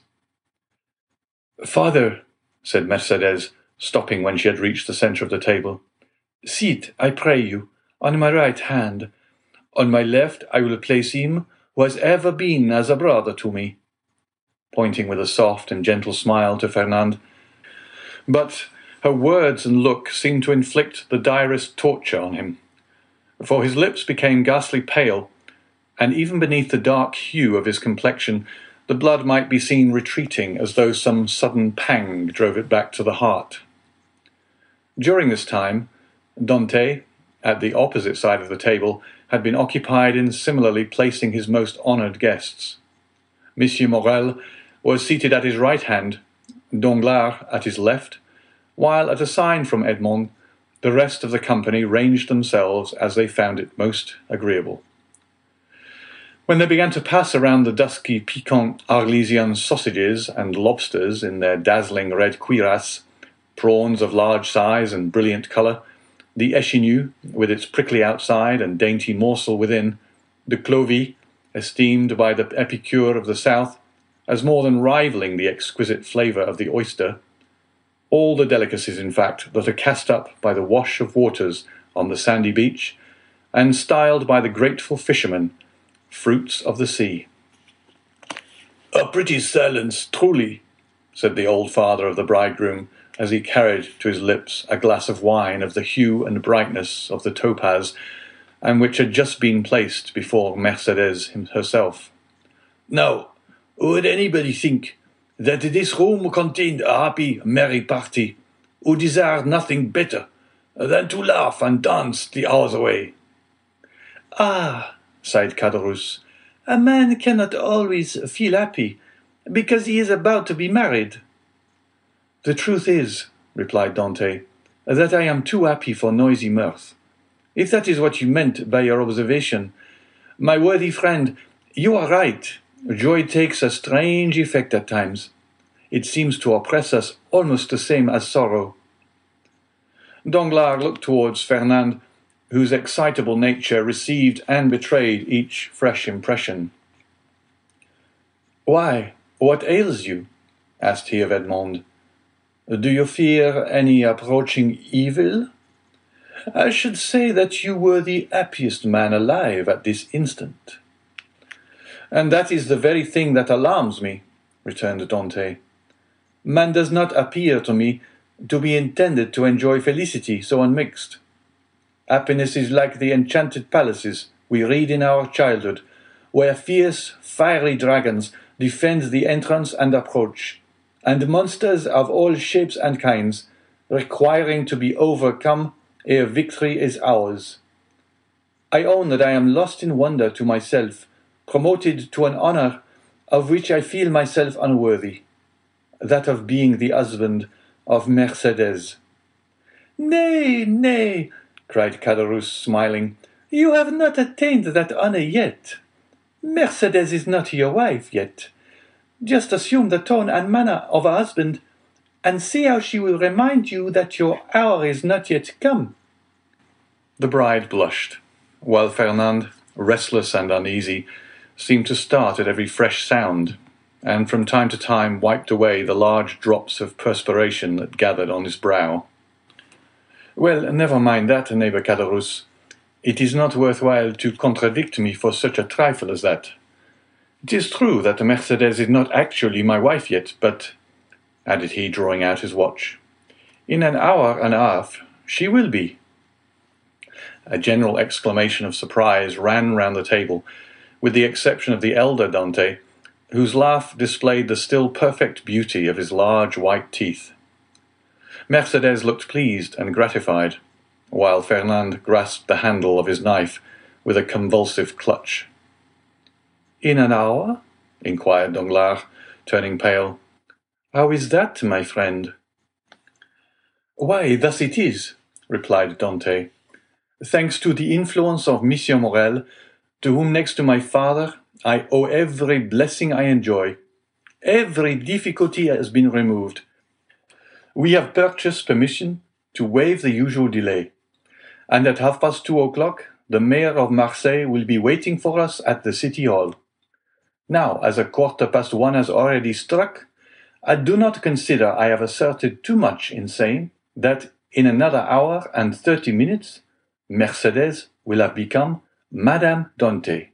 "Father," said Mercedes, stopping when she had reached the centre of the table, "sit, I pray you, on my right hand. On my left I will place him who has ever been as a brother to me," pointing with a soft and gentle smile to Fernand. But her words and look seemed to inflict the direst torture on him, for his lips became ghastly pale, and even beneath the dark hue of his complexion the blood might be seen retreating as though some sudden pang drove it back to the heart. During this time, Dante, at the opposite side of the table, had been occupied in similarly placing his most honoured guests. Monsieur Morrel was seated at his right hand, Danglars at his left, while at a sign from Edmond, the rest of the company ranged themselves as they found it most agreeable. When they began to pass around the dusky, piquant Arlesian sausages and lobsters in their dazzling red cuirass, prawns of large size and brilliant colour, the échinu, with its prickly outside and dainty morsel within, the clovy, esteemed by the epicure of the south as more than rivalling the exquisite flavour of the oyster, all the delicacies, in fact, that are cast up by the wash of waters on the sandy beach, and styled by the grateful fishermen fruits of the sea. "A pretty silence, truly," said the old father of the bridegroom, as he carried to his lips a glass of wine of the hue and brightness of the topaz, and which had just been placed before Mercedes herself. "Now, would anybody think that this room contained a happy, merry party, who desired nothing better than to laugh and dance the hours away." "Ah," sighed Caderousse, "a man cannot always feel happy, because he is about to be married." "The truth is," replied Dante, "that I am too happy for noisy mirth. If that is what you meant by your observation, my worthy friend, you are right. Joy takes a strange effect at times. It seems to oppress us almost the same as sorrow." Danglars looked towards Fernand, whose excitable nature received and betrayed each fresh impression. "Why, what ails you?" asked he of Edmond. "Do you fear any approaching evil? I should say that you were the happiest man alive at this instant." "And that is the very thing that alarms me," returned Dante. "Man does not appear to me to be intended to enjoy felicity so unmixed. Happiness is like the enchanted palaces we read in our childhood, where fierce, fiery dragons defend the entrance and approach, and monsters of all shapes and kinds, requiring to be overcome ere victory is ours. I own that I am lost in wonder to myself, promoted to an honor of which I feel myself unworthy, that of being the husband of Mercédès." "Nay, nay," cried Caderousse, smiling, "you have not attained that honor yet. Mercédès is not your wife yet. Just assume the tone and manner of a husband, and see how she will remind you that your hour is not yet come." The bride blushed, while Fernand, restless and uneasy, seemed to start at every fresh sound, and from time to time wiped away the large drops of perspiration that gathered on his brow. "Well, never mind that, neighbor Caderousse. It is not worthwhile to contradict me for such a trifle as that. It is true that Mercédès is not actually my wife yet, but," added he, drawing out his watch, "in an hour and a half she will be." A general exclamation of surprise ran round the table, with the exception of the elder Dante, whose laugh displayed the still perfect beauty of his large white teeth. Mercédès looked pleased and gratified, while Fernand grasped the handle of his knife with a convulsive clutch. "In an hour?" inquired Danglars, turning pale. "How is that, my friend?" "Why, thus it is," replied Dante. "Thanks to the influence of Monsieur Morrel, to whom next to my father I owe every blessing I enjoy, every difficulty has been removed. We have purchased permission to waive the usual delay, and at half past two o'clock the mayor of Marseille will be waiting for us at the city hall. Now, as a quarter past one has already struck, I do not consider I have asserted too much in saying that in another hour and thirty minutes Mercédès will have become Madame Dante."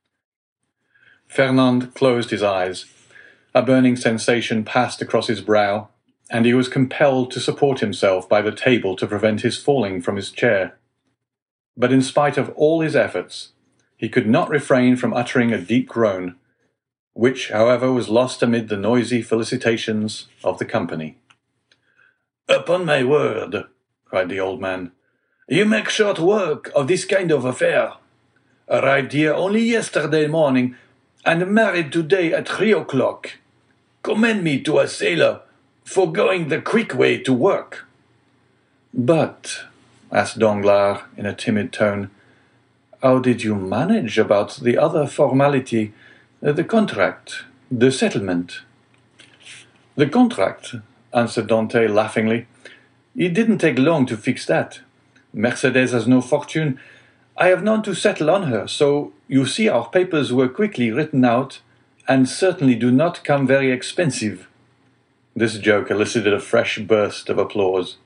Fernand closed his eyes. A burning sensation passed across his brow, and he was compelled to support himself by the table to prevent his falling from his chair. But in spite of all his efforts, he could not refrain from uttering a deep groan, which, however, was lost amid the noisy felicitations of the company. "Upon my word," cried the old man, "you make short work of this kind of affair. Arrived here only yesterday morning, and married today at three o'clock. Commend me to a sailor for going the quick way to work." "But," asked Danglars in a timid tone, "how did you manage about the other formality, the contract, the settlement?" "The contract," answered Dante laughingly. "It didn't take long to fix that. Mercédès has no fortune. I have none to settle on her, so you see our papers were quickly written out, and certainly do not come very expensive." This joke elicited a fresh burst of applause.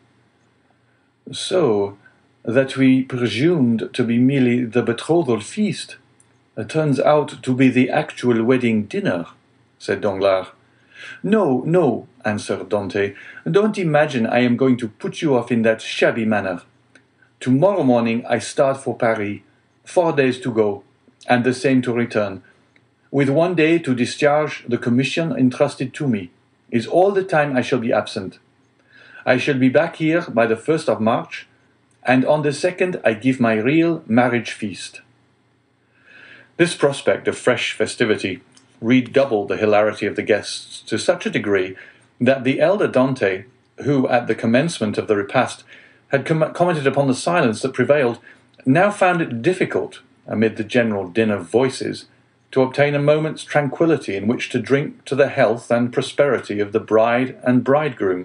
"So that we presumed to be merely the betrothal feast turns out to be the actual wedding dinner," said Danglars. "No, no," answered Dante. "Don't imagine I am going to put you off in that shabby manner. Tomorrow morning I start for Paris, four days to go, and the same to return, with one day to discharge the commission entrusted to me, is all the time I shall be absent. I shall be back here by the first of March, and on the second I give my real marriage feast." This prospect of fresh festivity redoubled the hilarity of the guests to such a degree that the elder Dante, who at the commencement of the repast had com- commented upon the silence that prevailed, now found it difficult, amid the general din of voices, to obtain a moment's tranquillity in which to drink to the health and prosperity of the bride and bridegroom.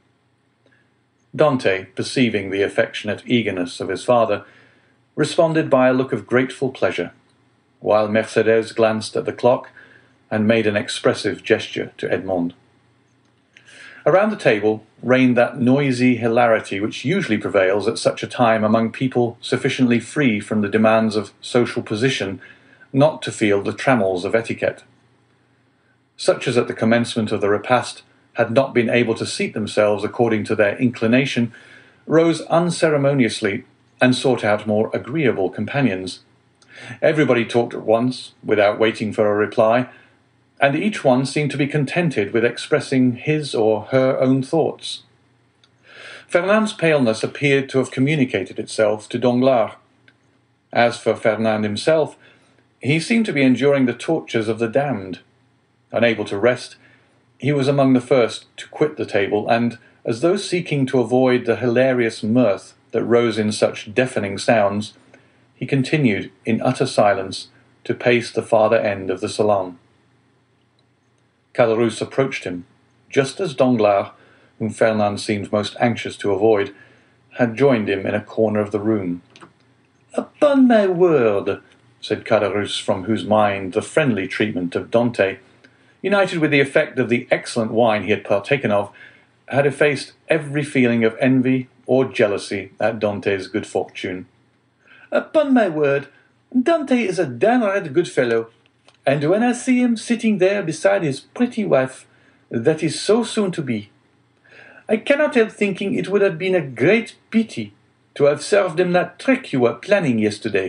Dante, perceiving the affectionate eagerness of his father, responded by a look of grateful pleasure, while Mercedes glanced at the clock and made an expressive gesture to Edmond. Around the table reigned that noisy hilarity which usually prevails at such a time among people sufficiently free from the demands of social position not to feel the trammels of etiquette. Such as at the commencement of the repast had not been able to seat themselves according to their inclination rose unceremoniously and sought out more agreeable companions. Everybody talked at once, without waiting for a reply, and each one seemed to be contented with expressing his or her own thoughts. Fernand's paleness appeared to have communicated itself to Danglars. As for Fernand himself, he seemed to be enduring the tortures of the damned. Unable to rest, he was among the first to quit the table, and, as though seeking to avoid the hilarious mirth that rose in such deafening sounds, he continued, in utter silence, to pace the farther end of the salon. Caderousse approached him, just as Danglars, whom Fernand seemed most anxious to avoid, had joined him in a corner of the room. "Upon my word," said Caderousse, from whose mind the friendly treatment of Dante, united with the effect of the excellent wine he had partaken of, had effaced every feeling of envy or jealousy at Dante's good fortune. "Upon my word, Dante is a downright good fellow, and when I see him sitting there beside his pretty wife, that is so soon to be, I cannot help thinking it would have been a great pity to have served him that trick you were planning yesterday."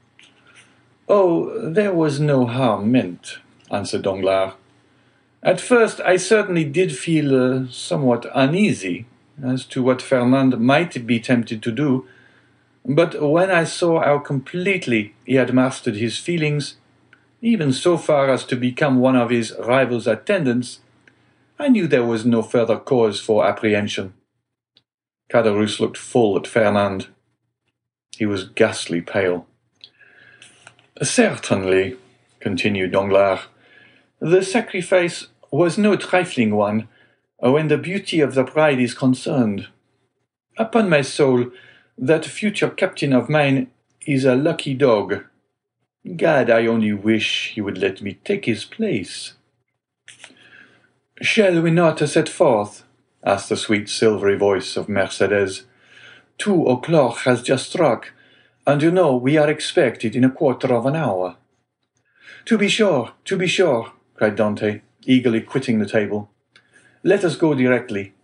"Oh, there was no harm meant," answered Danglars. "At first I certainly did feel uh, somewhat uneasy as to what Fernand might be tempted to do, but when I saw how completely he had mastered his feelings, even so far as to become one of his rival's attendants, I knew there was no further cause for apprehension." Caderousse looked full at Fernand. He was ghastly pale. "Certainly," continued Danglars, "the sacrifice was no trifling one, when the beauty of the bride is concerned. Upon my soul, that future captain of mine is a lucky dog. Gad, I only wish he would let me take his place." "Shall we not set forth?" asked the sweet silvery voice of Mercedes. "Two o'clock has just struck, and you know we are expected in a quarter of an hour." "To be sure, to be sure," cried Dante, eagerly quitting the table. "Let us go directly."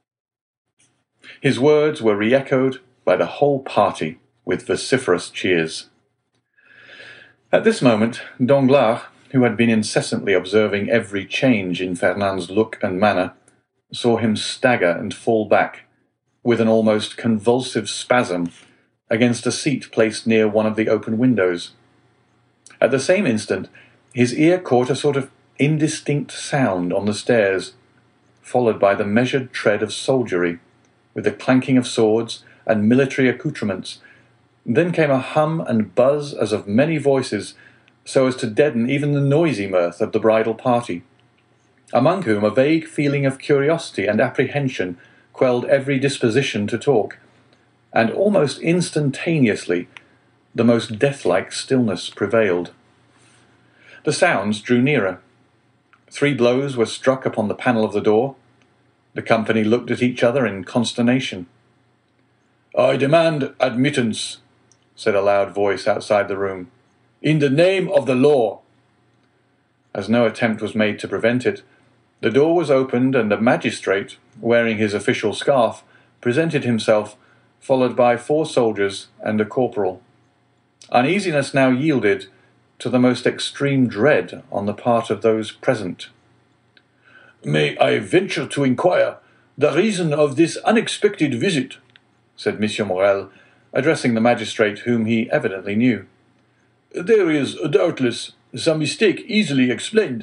His words were re-echoed by the whole party with vociferous cheers. At this moment, Danglars, who had been incessantly observing every change in Fernand's look and manner, saw him stagger and fall back, with an almost convulsive spasm, against a seat placed near one of the open windows. At the same instant, his ear caught a sort of indistinct sound on the stairs, followed by the measured tread of soldiery, with the clanking of swords and military accoutrements. Then came a hum and buzz as of many voices, so as to deaden even the noisy mirth of the bridal party, among whom a vague feeling of curiosity and apprehension quelled every disposition to talk, and almost instantaneously the most death-like stillness prevailed. The sounds drew nearer. Three blows were struck upon the panel of the door. The company looked at each other in consternation. "I demand admittance," said a loud voice outside the room, "in the name of the law." As no attempt was made to prevent it, the door was opened, and a magistrate, wearing his official scarf, presented himself, followed by four soldiers and a corporal. Uneasiness now yielded to the most extreme dread on the part of those present. "May I venture to inquire the reason of this unexpected visit?" said Monsieur Morrel, addressing the magistrate whom he evidently knew. "There is, doubtless, some mistake easily explained."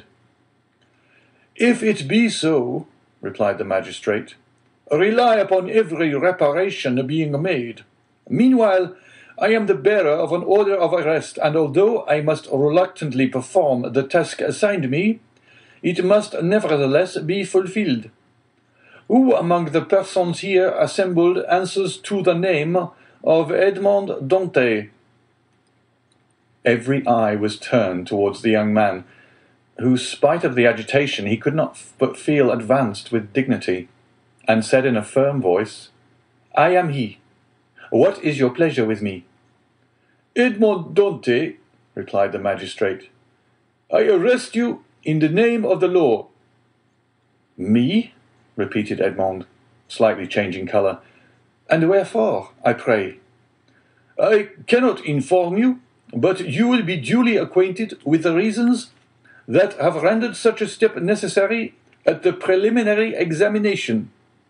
"If it be so," replied the magistrate, "rely upon every reparation being made. Meanwhile, I am the bearer of an order of arrest, and although I must reluctantly perform the task assigned me, it must nevertheless be fulfilled. Who among the persons here assembled answers to the name of Edmond Dantès?" Every eye was turned towards the young man, who, spite of the agitation, he could not but feel advanced with dignity, and said in a firm voice, "I am he. What is your pleasure with me?" "Edmond Dantès," replied the magistrate, "I arrest you in the name of the law." "Me?" repeated Edmond, slightly changing colour. "And wherefore, I pray?" "I cannot inform you, but you will be duly acquainted with the reasons that have rendered such a step necessary at the preliminary examination."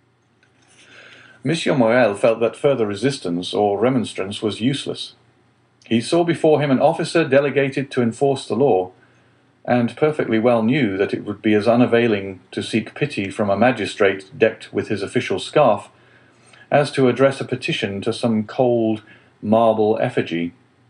Monsieur Morel felt that further resistance or remonstrance was useless. He saw before him an officer delegated to enforce the law, and perfectly well knew that it would be as unavailing to seek pity from a magistrate decked with his official scarf as to address a petition to some cold marble effigy.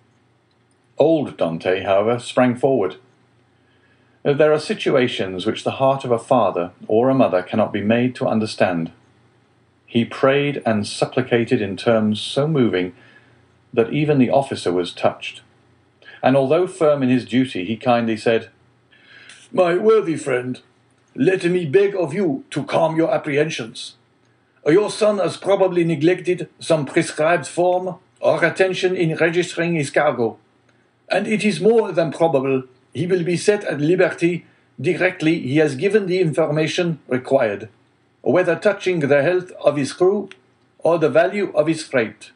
Old Dantès, however, sprang forward. There are situations which the heart of a father or a mother cannot be made to understand. He prayed and supplicated in terms so moving that even the officer was touched, and although firm in his duty, he kindly said, "My worthy friend, let me beg of you to calm your apprehensions. Your son has probably neglected some prescribed form or attention in registering his cargo, and it is more than probable he will be set at liberty directly he has given the information required, whether touching the health of his crew or the value of his freight."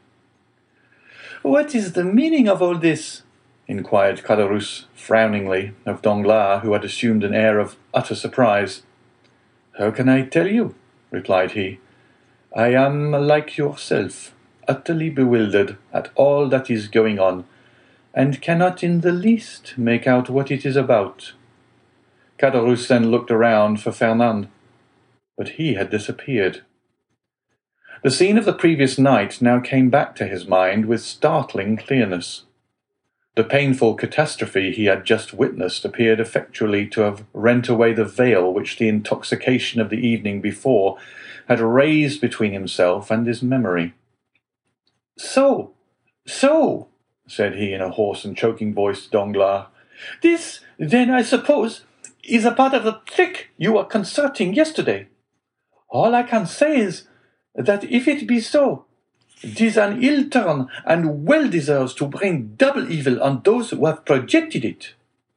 "What is the meaning of all this?" inquired Caderousse frowningly of Danglars, who had assumed an air of utter surprise. "How can I tell you?" replied he. "I am, like yourself, utterly bewildered at all that is going on, and cannot in the least make out what it is about." Caderousse then looked around for Fernand, but he had disappeared. The scene of the previous night now came back to his mind with startling clearness. The painful catastrophe he had just witnessed appeared effectually to have rent away the veil which the intoxication of the evening before had raised between himself and his memory. "So, so," said he in a hoarse and choking voice to Danglars, "this, then, I suppose, is a part of the trick you were concerting yesterday. All I can say is, that if it be so, 'tis an ill turn, and well deserves to bring double evil on those who have projected it."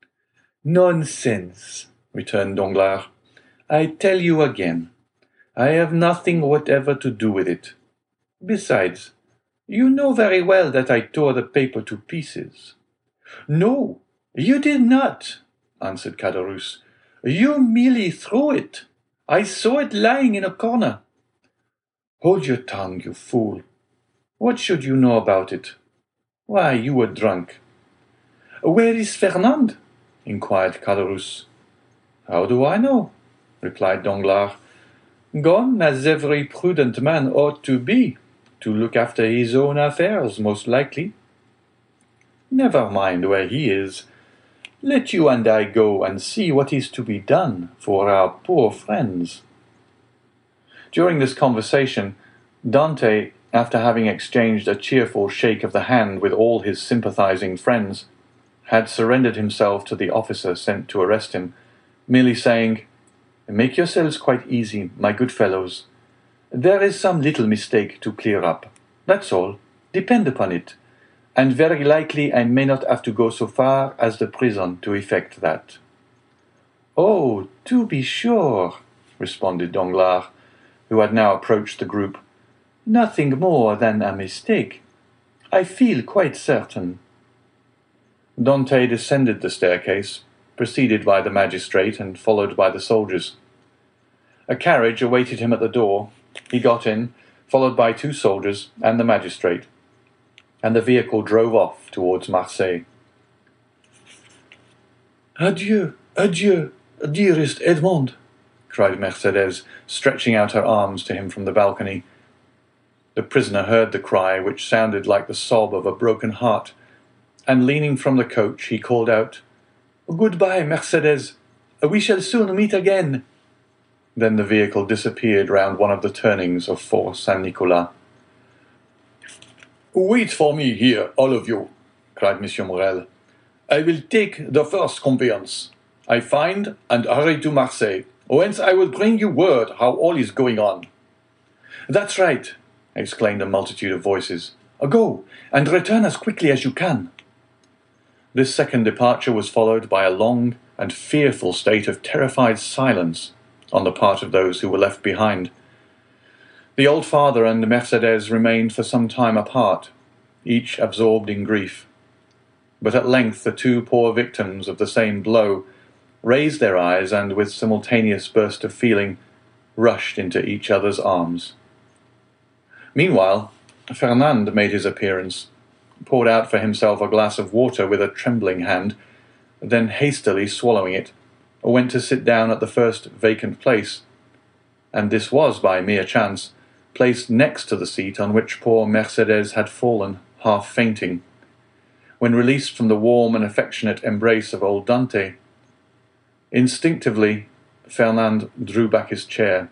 "Nonsense," returned Danglars. "I tell you again, I have nothing whatever to do with it. Besides, you know very well that I tore the paper to pieces." "No, you did not," answered Caderousse. "You merely threw it. I saw it lying in a corner." "Hold your tongue, you fool. What should you know about it? Why, you were drunk." "Where is Fernand?" inquired Caderousse. "How do I know?" replied Danglars. "Gone, as every prudent man ought to be, to look after his own affairs, most likely. Never mind where he is. Let you and I go and see what is to be done for our poor friends." During this conversation, Dantès, after having exchanged a cheerful shake of the hand with all his sympathizing friends, had surrendered himself to the officer sent to arrest him, merely saying, "Make yourselves quite easy, my good fellows. There is some little mistake to clear up. That's all. Depend upon it. And very likely I may not have to go so far as the prison to effect that." "Oh, to be sure," responded Danglars, who had now approached the group. "Nothing more than a mistake. I feel quite certain." Dantès descended the staircase, preceded by the magistrate and followed by the soldiers. A carriage awaited him at the door. He got in, followed by two soldiers and the magistrate. and the vehicle drove off towards Marseille. Adieu, adieu, dearest Edmond, cried Mercedes, stretching out her arms to him from the balcony. The prisoner heard the cry, which sounded like the sob of a broken heart, and leaning from the coach, he called out, "Goodbye, Mercedes. We shall soon meet again." Then the vehicle disappeared round one of the turnings of Fort Saint-Nicolas. Wait for me here, all of you, cried Monsieur Morel. I will take the first conveyance I find and hurry to Marseille, whence I will bring you word how all is going on. That's right, exclaimed a multitude of voices. Go, and return as quickly as you can. This second departure was followed by a long and fearful state of terrified silence on the part of those who were left behind. The old father and Mercedes remained for some time apart, each absorbed in grief. But at length the two poor victims of the same blow raised their eyes and, with simultaneous burst of feeling, rushed into each other's arms. Meanwhile, Fernand made his appearance, poured out for himself a glass of water with a trembling hand, then hastily swallowing it, went to sit down at the first vacant place, and this was, by mere chance, placed next to the seat on which poor Mercedes had fallen, half fainting. When released from the warm and affectionate embrace of old Dante, instinctively Fernand drew back his chair.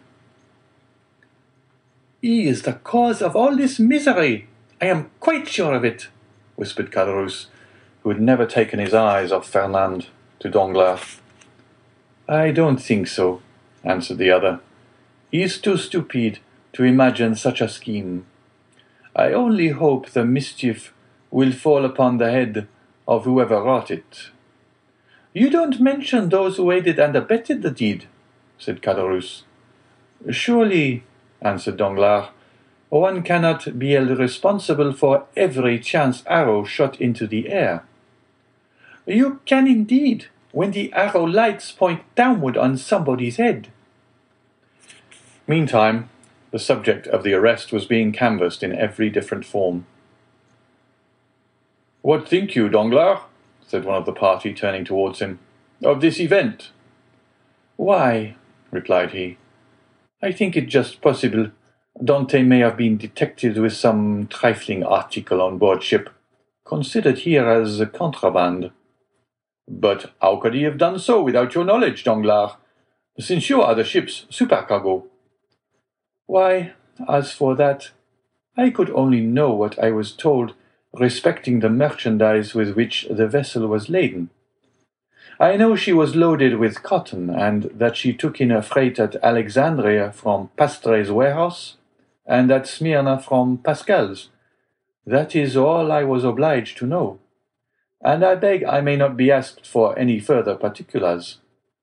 "He is the cause of all this misery. I am quite sure of it," whispered Caderousse, who had never taken his eyes off Fernand, to Danglars. "I don't think so," answered the other. "He is too stupid to imagine such a scheme. I only hope the mischief will fall upon the head of whoever wrought it." "You don't mention those who aided and abetted the deed," said Caderousse. "Surely," answered Danglars, "one cannot be held responsible for every chance arrow shot into the air." "You can indeed, when the arrow lights point downward on somebody's head." Meantime, the subject of the arrest was being canvassed in every different form. "What think you, Danglars?" said one of the party, turning towards him, "of this event?" "Why," replied he, "I think it just possible Dante may have been detected with some trifling article on board ship, considered here as a contraband." "But how could he have done so without your knowledge, Danglars, since you are the ship's supercargo?" "Why, as for that, I could only know what I was told respecting the merchandise with which the vessel was laden. I know she was loaded with cotton, and that she took in her freight at Alexandria from Pastre's warehouse, and at Smyrna from Pascal's. That is all I was obliged to know, and I beg I may not be asked for any further particulars."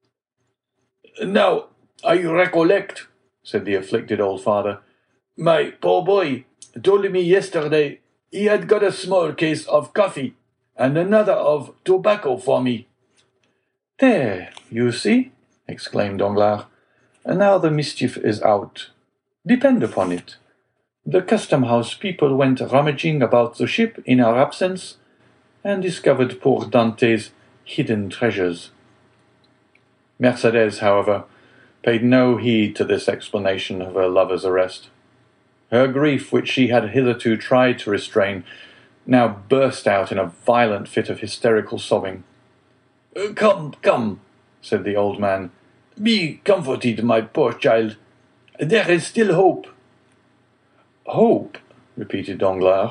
"Now I recollect," said the afflicted old father. "My poor boy told me yesterday he had got a small case of coffee and another of tobacco for me." "There, you see," exclaimed Danglars. "Now the mischief is out. Depend upon it, the custom-house people went rummaging about the ship in our absence, and discovered poor Dante's hidden treasures." Mercedes, however, paid no heed to this explanation of her lover's arrest. Her grief, which she had hitherto tried to restrain, now burst out in a violent fit of hysterical sobbing. "Come, come," said the old man. "Be comforted, my poor child. There is still hope." "Hope?" repeated Danglars.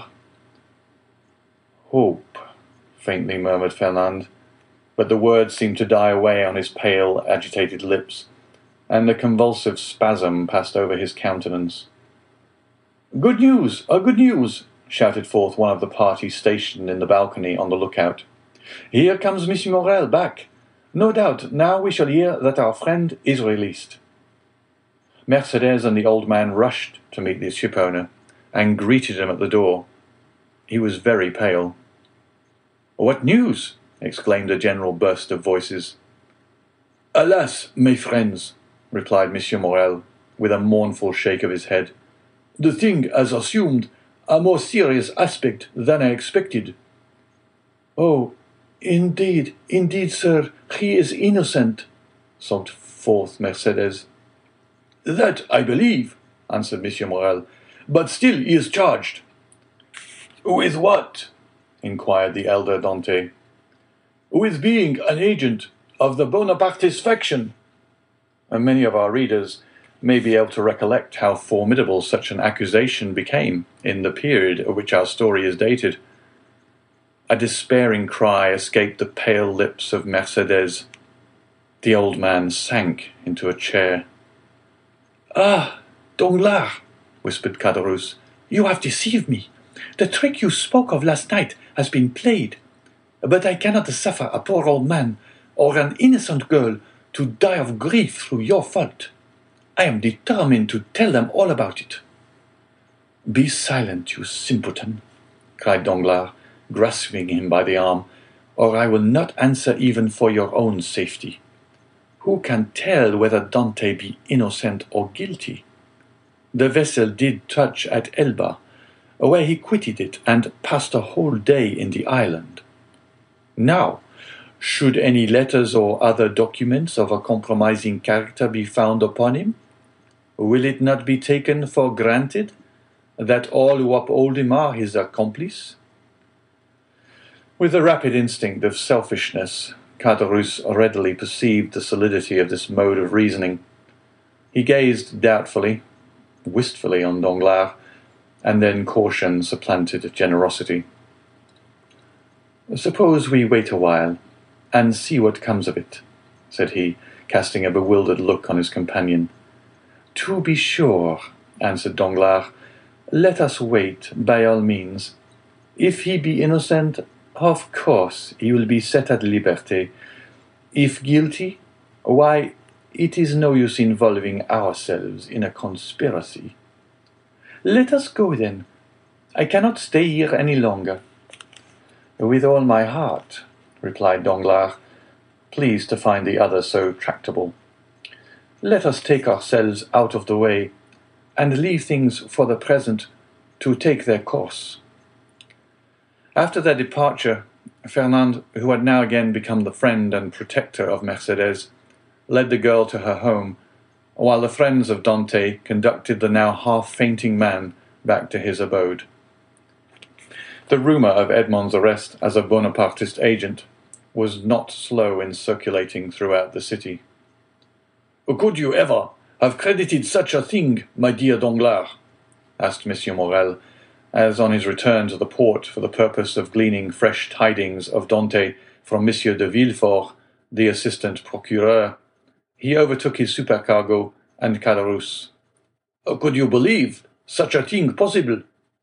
"Hope," faintly murmured Fernand, but the words seemed to die away on his pale, agitated lips, and a convulsive spasm passed over his countenance. "Good news! A good news!" shouted forth one of the party stationed in the balcony on the lookout. "Here comes Monsieur Morel back. No doubt now we shall hear that our friend is released." Mercedes and the old man rushed to meet the shipowner, and greeted him at the door. He was very pale. "What news?" exclaimed a general burst of voices. "Alas, my friends," replied Monsieur Morel, with a mournful shake of his head, "the thing has assumed a more serious aspect than I expected." "Oh, indeed, indeed, sir, he is innocent," sobbed forth Mercedes. "That I believe," answered Monsieur Morel, "but still he is charged." "With what?" inquired the elder Dante. "With being an agent of the Bonapartist faction." And many of our readers may be able to recollect how formidable such an accusation became in the period at which our story is dated. A despairing cry escaped the pale lips of Mercedes. The old man sank into a chair. "Ah, Danglars," whispered Caderousse, "you have deceived me. The trick you spoke of last night has been played. But I cannot suffer a poor old man or an innocent girl to die of grief through your fault. I am determined to tell them all about it." "Be silent, you simpleton," cried Danglars, grasping him by the arm, "or I will not answer even for your own safety. Who can tell whether Dante be innocent or guilty? The vessel did touch at Elba, where he quitted it and passed a whole day in the island. Now, should any letters or other documents of a compromising character be found upon him, will it not be taken for granted that all who uphold him are his accomplice?" With the rapid instinct of selfishness, Caderousse readily perceived the solidity of this mode of reasoning. He gazed doubtfully, wistfully on Danglars, and then caution supplanted generosity. "Suppose we wait a while, and see what comes of it," said he, casting a bewildered look on his companion. "To be sure," answered Danglars, "let us wait, by all means. If he be innocent, of course he will be set at liberty. If guilty, why, it is no use involving ourselves in a conspiracy. Let us go, then. I cannot stay here any longer." "With all my heart," replied Danglars, pleased to find the other so tractable. "Let us take ourselves out of the way, and leave things for the present to take their course." After their departure, Fernand, who had now again become the friend and protector of Mercedes, led the girl to her home, while the friends of Dante conducted the now half-fainting man back to his abode. The rumour of Edmond's arrest as a Bonapartist agent was not slow in circulating throughout the city. "Could you ever have credited such a thing, my dear Danglars?" asked Monsieur Morel, as on his return to the port for the purpose of gleaning fresh tidings of Dante from Monsieur de Villefort, the assistant procureur, he overtook his supercargo and Caderousse. "Could you believe such a thing possible?"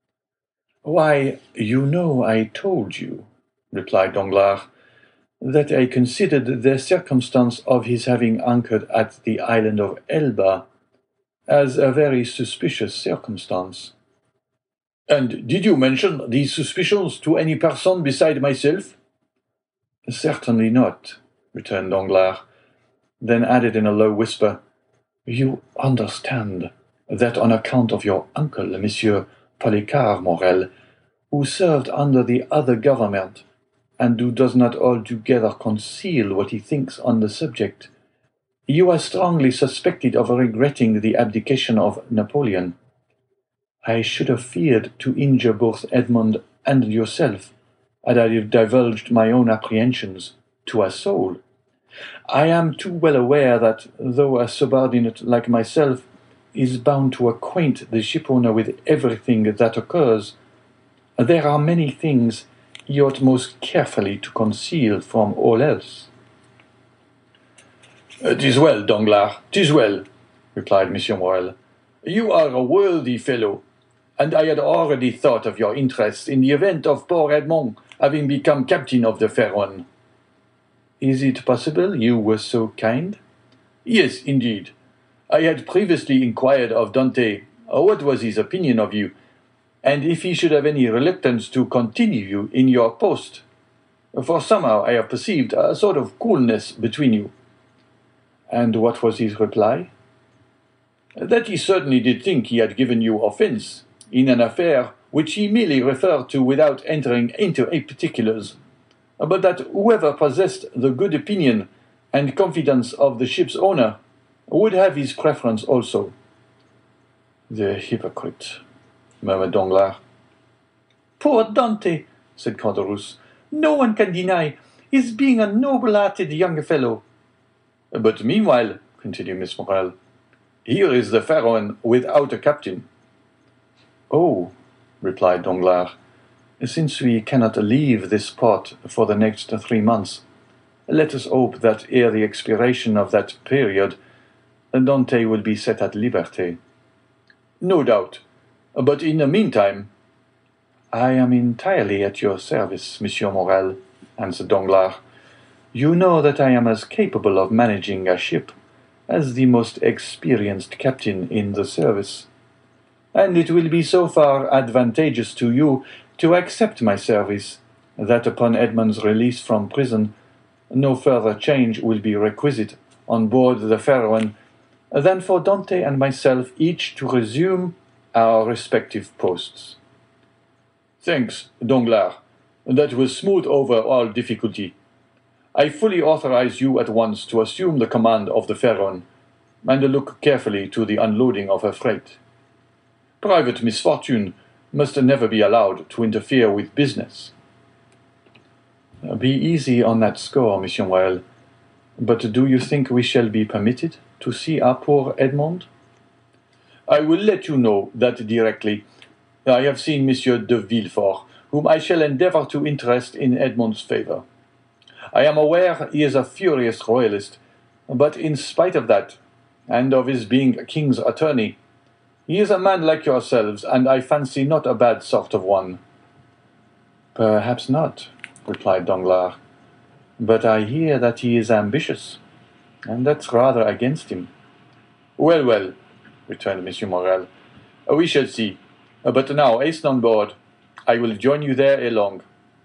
"Why, you know I told you," replied Danglars, "that I considered the circumstance of his having anchored at the island of Elba as a very suspicious circumstance." "And did you mention these suspicions to any person beside myself?" "Certainly not," returned Danglars, then added in a low whisper, "You understand that on account of your uncle, Monsieur Policar Morel, who served under the other government, and who does not altogether conceal what he thinks on the subject, you are strongly suspected of regretting the abdication of Napoleon. I should have feared to injure both Edmond and yourself, had I divulged my own apprehensions to a soul. I am too well aware that, though a subordinate like myself is bound to acquaint the shipowner with everything that occurs, there are many things he ought most carefully to conceal from all else." "'Tis well, Danglars, 'tis well," replied Monsieur Morel. "You are a worthy fellow, and I had already thought of your interests in the event of poor Edmond having become captain of the Fair One." "Is it possible you were so kind?" "Yes, indeed. I had previously inquired of Dante what was his opinion of you, and if he should have any reluctance to continue you in your post. For somehow I have perceived a sort of coolness between you." "And what was his reply?" "That he certainly did think he had given you offence in an affair which he merely referred to without entering into any particulars, but that whoever possessed the good opinion and confidence of the ship's owner would have his preference also. The hypocrite, murmured Danglars. Poor Dante, said Caderousse. No one can deny his being a noble-hearted young fellow. But meanwhile, continued Miss Morrel, here is the Pharaon without a captain. Oh, replied Danglars, since we cannot leave this port for the next three months, let us hope that ere the expiration of that period, Dante will be set at liberty. No doubt, but in the meantime, I am entirely at your service, Monsieur Morrel, answered Danglars. You know that I am as capable of managing a ship as the most experienced captain in the service, and it will be so far advantageous to you to accept my service that upon Edmond's release from prison no further change will be requisite on board the Pharaon than for Dante and myself each to resume our respective posts. Thanks, Danglars. That will smooth over all difficulty. I fully authorize you at once to assume the command of the Pharaon, and look carefully to the unloading of her freight. Private misfortune must never be allowed to interfere with business. Be easy on that score, Monsieur Morrel. But do you think we shall be permitted to see our poor Edmond? I will let you know that directly. I have seen Monsieur de Villefort, whom I shall endeavour to interest in Edmond's favour. I am aware he is a furious royalist, but in spite of that, and of his being a king's attorney, he is a man like yourselves, and I fancy not a bad sort of one. Perhaps not, replied Danglars, but I hear that he is ambitious, and that's rather against him. Well, well, returned Monsieur Morrel, we shall see. But now hasten on board. I will join you there ere long.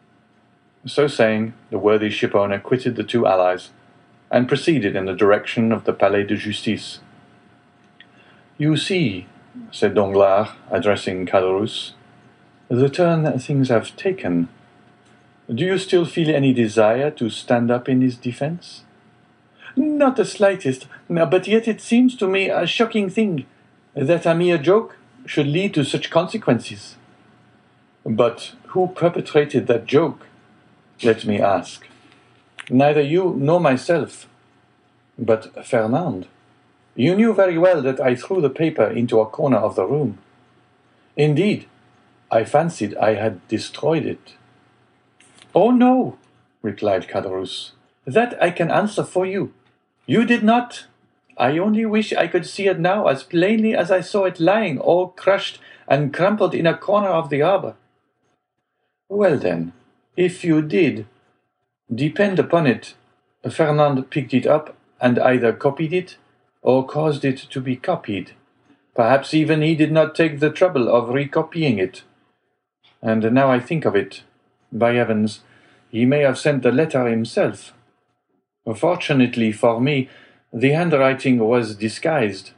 So saying, the worthy shipowner quitted the two allies, and proceeded in the direction of the Palais de Justice. You see, said Danglars, addressing Caderousse, the turn things have taken. Do you still feel any desire to stand up in his defence? Not the slightest, but yet it seems to me a shocking thing that a mere joke should lead to such consequences. But who perpetrated that joke, let me ask? Neither you nor myself, but Fernand. You knew very well that I threw the paper into a corner of the room. Indeed, I fancied I had destroyed it. Oh, no, replied Caderousse. That I can answer for you. You did not. I only wish I could see it now as plainly as I saw it lying all crushed and crumpled in a corner of the arbor. Well then, if you did, depend upon it, Fernand picked it up and either copied it or caused it to be copied. Perhaps even he did not take the trouble of recopying it. And now I think of it, by heavens, he may have sent the letter himself. Fortunately for me, the handwriting was disguised.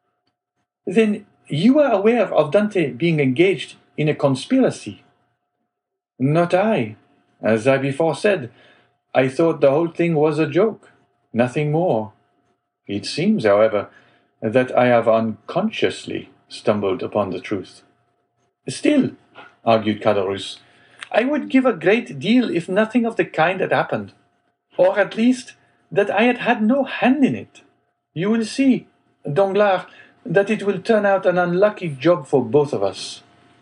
Then you are aware of Dante being engaged in a conspiracy? Not I. As I before said, I thought the whole thing was a joke, nothing more. It seems, however, that I have unconsciously stumbled upon the truth. Still, argued Caderousse, I would give a great deal if nothing of the kind had happened, or at least that I had had no hand in it. You will see, Danglars, that it will turn out an unlucky job for both of us.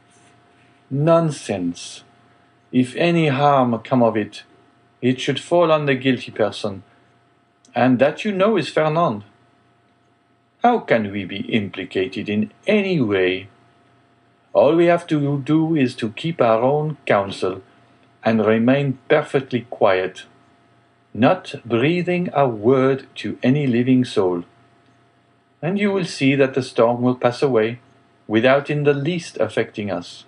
Nonsense. If any harm come of it, it should fall on the guilty person, and that you know is Fernand. How can we be implicated in any way? All we have to do is to keep our own counsel and remain perfectly quiet, not breathing a word to any living soul. And you will see that the storm will pass away without in the least affecting us.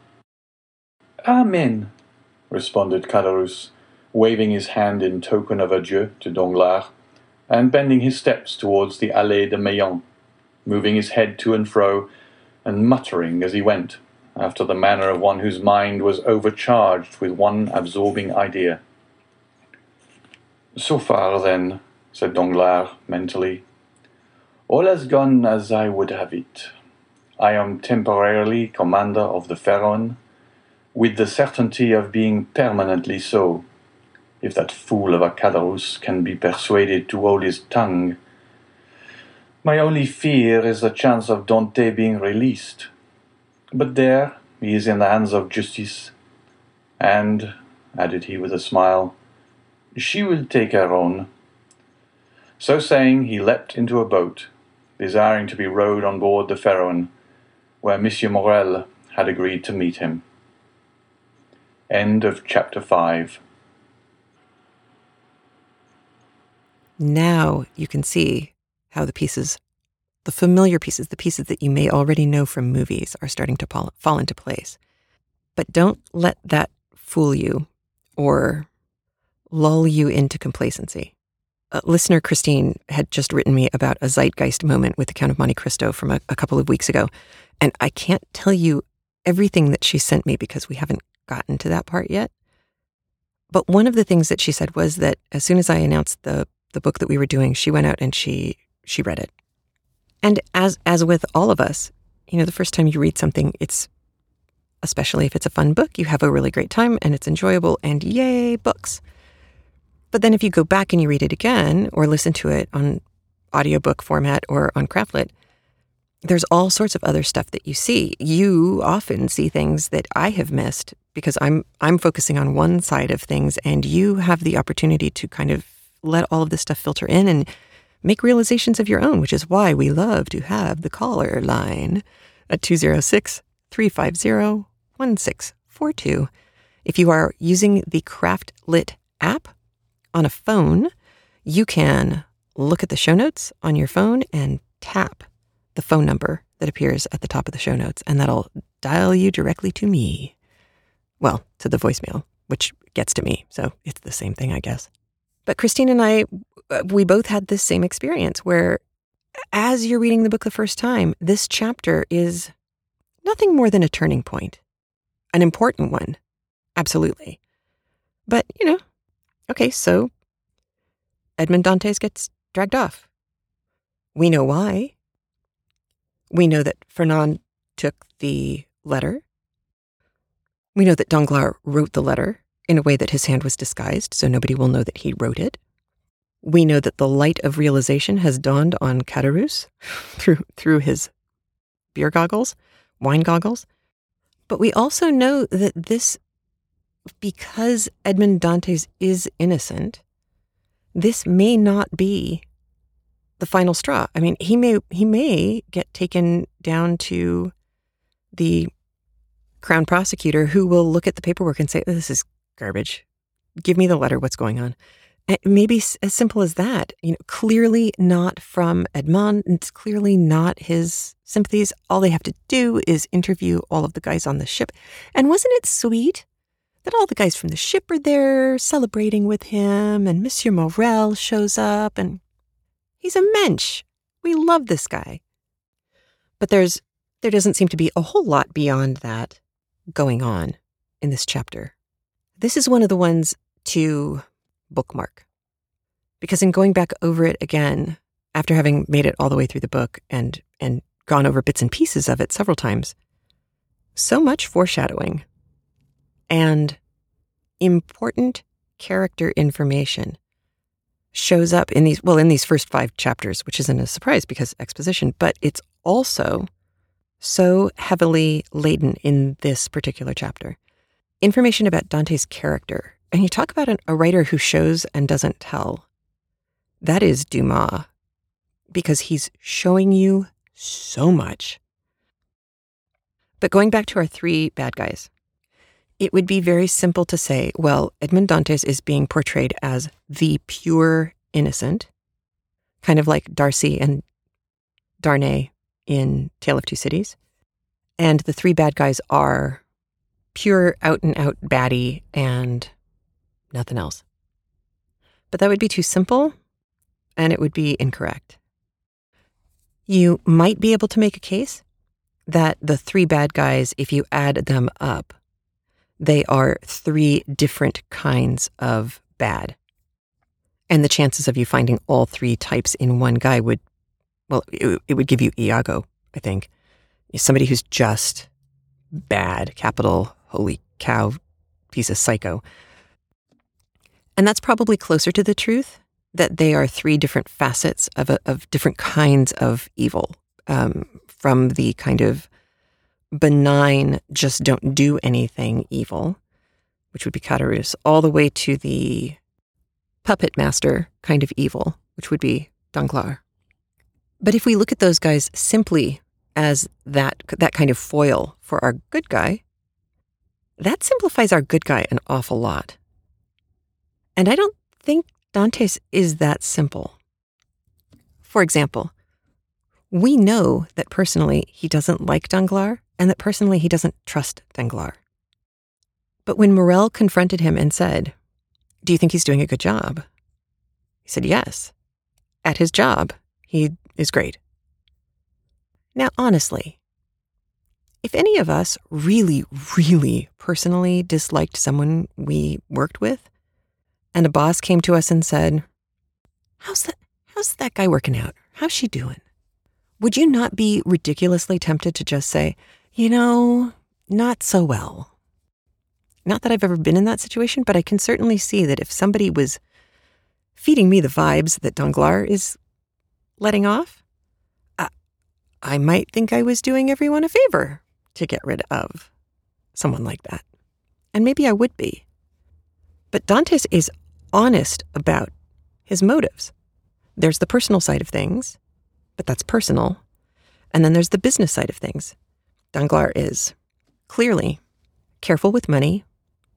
Amen, responded Caderousse, waving his hand in token of adieu to Danglars, and bending his steps towards the Allée de Meilhan, moving his head to and fro, and muttering as he went, after the manner of one whose mind was overcharged with one absorbing idea. So far, then, said Danglars mentally, all has gone as I would have it. I am temporarily commander of the Pharaon, with the certainty of being permanently so, if that fool of a Caderousse can be persuaded to hold his tongue. My only fear is the chance of Dante being released. But there, he is in the hands of justice. And, added he with a smile, she will take her own. So saying, he leapt into a boat, desiring to be rowed on board the Pharaon, where Monsieur Morrel had agreed to meet him. End of chapter five. Now you can see how the pieces, the familiar pieces, the pieces that you may already know from movies are starting to fall, fall into place. But don't let that fool you or lull you into complacency. Uh, listener Christine had just written me about a zeitgeist moment with the Count of Monte Cristo from a, a couple of weeks ago. And I can't tell you everything that she sent me because we haven't gotten to that part yet. But one of the things that she said was that as soon as I announced the the book that we were doing, she went out and she she read it. And as as with all of us, you know, the first time you read something, it's, especially if it's a fun book, you have a really great time and it's enjoyable and yay, books. But then if you go back and you read it again or listen to it on audiobook format or on Craftlit, there's all sorts of other stuff that you see. You often see things that I have missed because I'm I'm focusing on one side of things, and you have the opportunity to kind of let all of this stuff filter in and make realizations of your own, which is why we love to have the caller line at two oh six, three five zero, one six four two. If you are using the Craftlit app on a phone, you can look at the show notes on your phone and tap the phone number that appears at the top of the show notes, and that'll dial you directly to me. Well, to the voicemail, which gets to me, so it's the same thing, I guess. But Christine and I, we both had this same experience where as you're reading the book the first time, this chapter is nothing more than a turning point. An important one, absolutely. But, you know, okay, so Edmond Dantes gets dragged off. We know why. We know that Fernand took the letter. We know that Danglars wrote the letter in a way that his hand was disguised, so nobody will know that he wrote it. We know that the light of realization has dawned on Caderousse through through his beer goggles, wine goggles. But we also know that this, because Edmond Dantes is innocent, this may not be the final straw. I mean, he may he may get taken down to the Crown prosecutor, who will look at the paperwork and say, "This is garbage. Give me the letter. What's going on?" And maybe as simple as that. You know, clearly not from Edmond. It's clearly not his sympathies. All they have to do is interview all of the guys on the ship. And wasn't it sweet that all the guys from the ship are there celebrating with him, and Monsieur Morrel shows up, and he's a mensch. We love this guy. But there's there doesn't seem to be a whole lot beyond that going on in this chapter. This is one of the ones to bookmark, because in going back over it again, after having made it all the way through the book and and gone over bits and pieces of it several times, so much foreshadowing and important character information shows up in these, well, in these first five chapters, which isn't a surprise because exposition, but it's also so heavily laden in this particular chapter. Information about Dante's character. And you talk about an, a writer who shows and doesn't tell. That is Dumas, because he's showing you so much. But going back to our three bad guys, it would be very simple to say, well, Edmond Dantes is being portrayed as the pure innocent, kind of like Darcy and Darnay in Tale of Two Cities. And the three bad guys are pure out-and-out baddie and nothing else. But that would be too simple, and it would be incorrect. You might be able to make a case that the three bad guys, if you add them up, they are three different kinds of bad. And the chances of you finding all three types in one guy would, well, it, it would give you Iago, I think. Somebody who's just bad, capital, holy cow, piece of psycho. And that's probably closer to the truth, that they are three different facets of, a, of different kinds of evil, um, from the kind of benign, just don't do anything evil, which would be Caderousse, all the way to the puppet master kind of evil, which would be Danglars. But if we look at those guys simply as that that kind of foil for our good guy, that simplifies our good guy an awful lot. And I don't think Dante's is that simple. For example, we know that personally he doesn't like Danglars and that personally he doesn't trust Danglars. But when Morrel confronted him and said, "Do you think he's doing a good job?" He said, yes. At his job, he is great. Now, honestly, if any of us really, really personally disliked someone we worked with, and a boss came to us and said, how's that, how's that guy working out? How's she doing? Would you not be ridiculously tempted to just say, you know, not so well? Not that I've ever been in that situation, but I can certainly see that if somebody was feeding me the vibes that Danglars is letting off, I, I might think I was doing everyone a favor to get rid of someone like that. And maybe I would be. But Dantes is honest about his motives. There's the personal side of things, but that's personal. And then there's the business side of things. Danglars is clearly careful with money,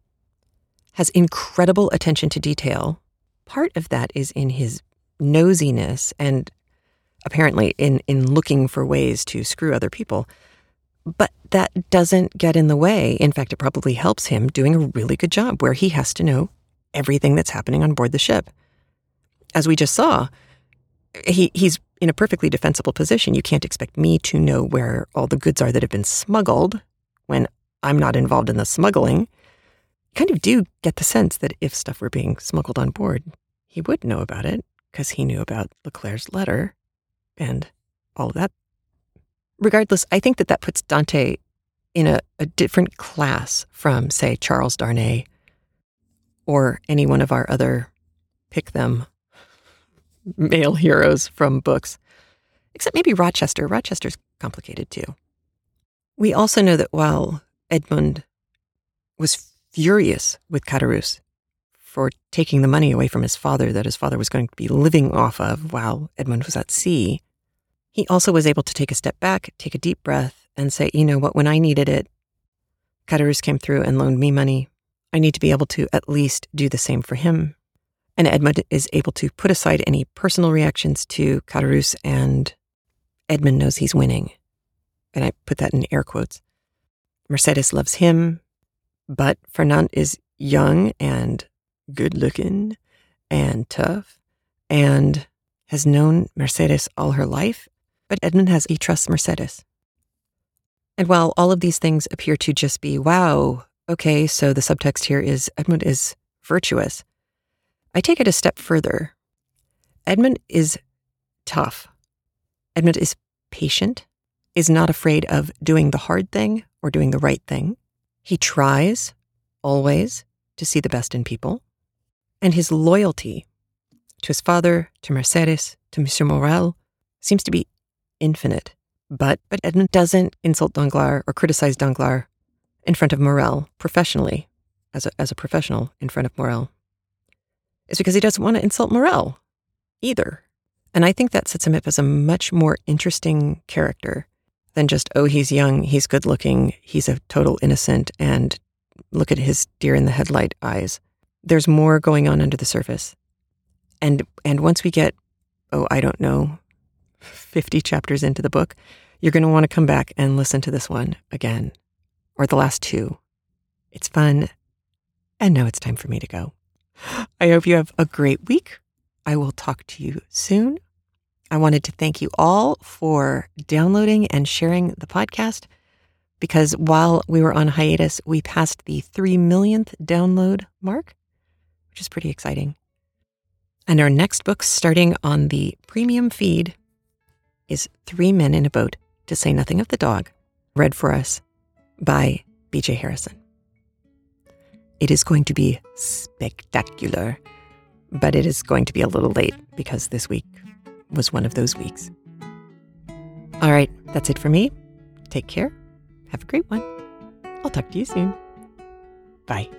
has incredible attention to detail. Part of that is in his nosiness and apparently in, in looking for ways to screw other people. But that doesn't get in the way. In fact, it probably helps him doing a really good job where he has to know everything that's happening on board the ship. As we just saw, he, he's in a perfectly defensible position. You can't expect me to know where all the goods are that have been smuggled when I'm not involved in the smuggling. Kind of do get the sense that if stuff were being smuggled on board, he would know about it because he knew about Leclerc's letter and all of that. Regardless, I think that that puts Dante in a, a different class from, say, Charles Darnay or any one of our other pick them male heroes from books, except maybe Rochester. Rochester's complicated too. We also know that while Edmond was furious with Caderousse for taking the money away from his father that his father was going to be living off of while Edmond was at sea, he also was able to take a step back, take a deep breath, and say, you know what, when I needed it, Caderousse came through and loaned me money. I need to be able to at least do the same for him. And Edmond is able to put aside any personal reactions to Caderousse, and Edmond knows he's winning. And I put that in air quotes. Mercedes loves him, but Fernand is young and good-looking and tough and has known Mercedes all her life, but Edmond has, he trusts Mercedes. And while all of these things appear to just be, wow, okay, so the subtext here is Edmond is virtuous, I take it a step further. Edmond is tough. Edmond is patient, is not afraid of doing the hard thing or doing the right thing. He tries, always, to see the best in people. And his loyalty to his father, to Mercedes, to Monsieur Morrel, seems to be infinite. But, but Edmond doesn't insult Danglars or criticize Danglars in front of Morrel professionally, as a, as a professional in front of Morrel. It's because he doesn't want to insult Morrel either. And I think that sets him up as a much more interesting character than just, oh, he's young, he's good looking, he's a total innocent, and look at his deer in the headlight eyes. There's more going on under the surface. And and once we get, oh, I don't know, fifty chapters into the book, you're going to want to come back and listen to this one again, or the last two. It's fun. And now it's time for me to go. I hope you have a great week. I will talk to you soon. I wanted to thank you all for downloading and sharing the podcast, because while we were on hiatus, we passed the three millionth download mark, which is pretty exciting. And our next book, starting on the premium feed, is Three Men in a Boat, to Say Nothing of the Dog, read for us by B J Harrison. It is going to be spectacular, but it is going to be a little late because this week was one of those weeks. All right, that's it for me. Take care. Have a great one. I'll talk to you soon. Bye.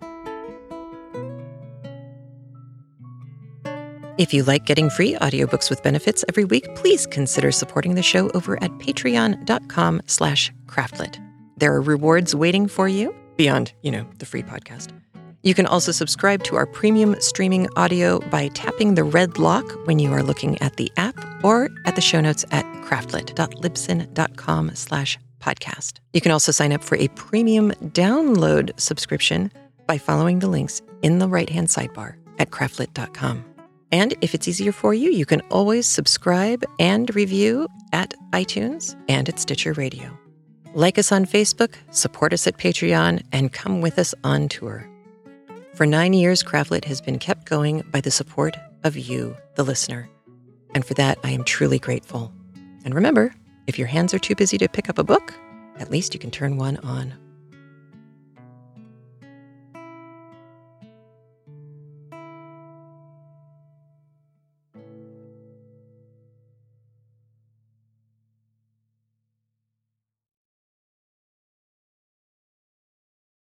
If you like getting free audiobooks with benefits every week, please consider supporting the show over at patreon.com slash craftlit. There are rewards waiting for you beyond, you know, the free podcast. You can also subscribe to our premium streaming audio by tapping the red lock when you are looking at the app or at the show notes at craftlit.libsyn.com slash podcast. You can also sign up for a premium download subscription by following the links in the right-hand sidebar at craftlit dot com. And if it's easier for you, you can always subscribe and review at iTunes and at Stitcher Radio. Like us on Facebook, support us at Patreon, and come with us on tour. For nine years, Craftlit has been kept going by the support of you, the listener. And for that, I am truly grateful. And remember, if your hands are too busy to pick up a book, at least you can turn one on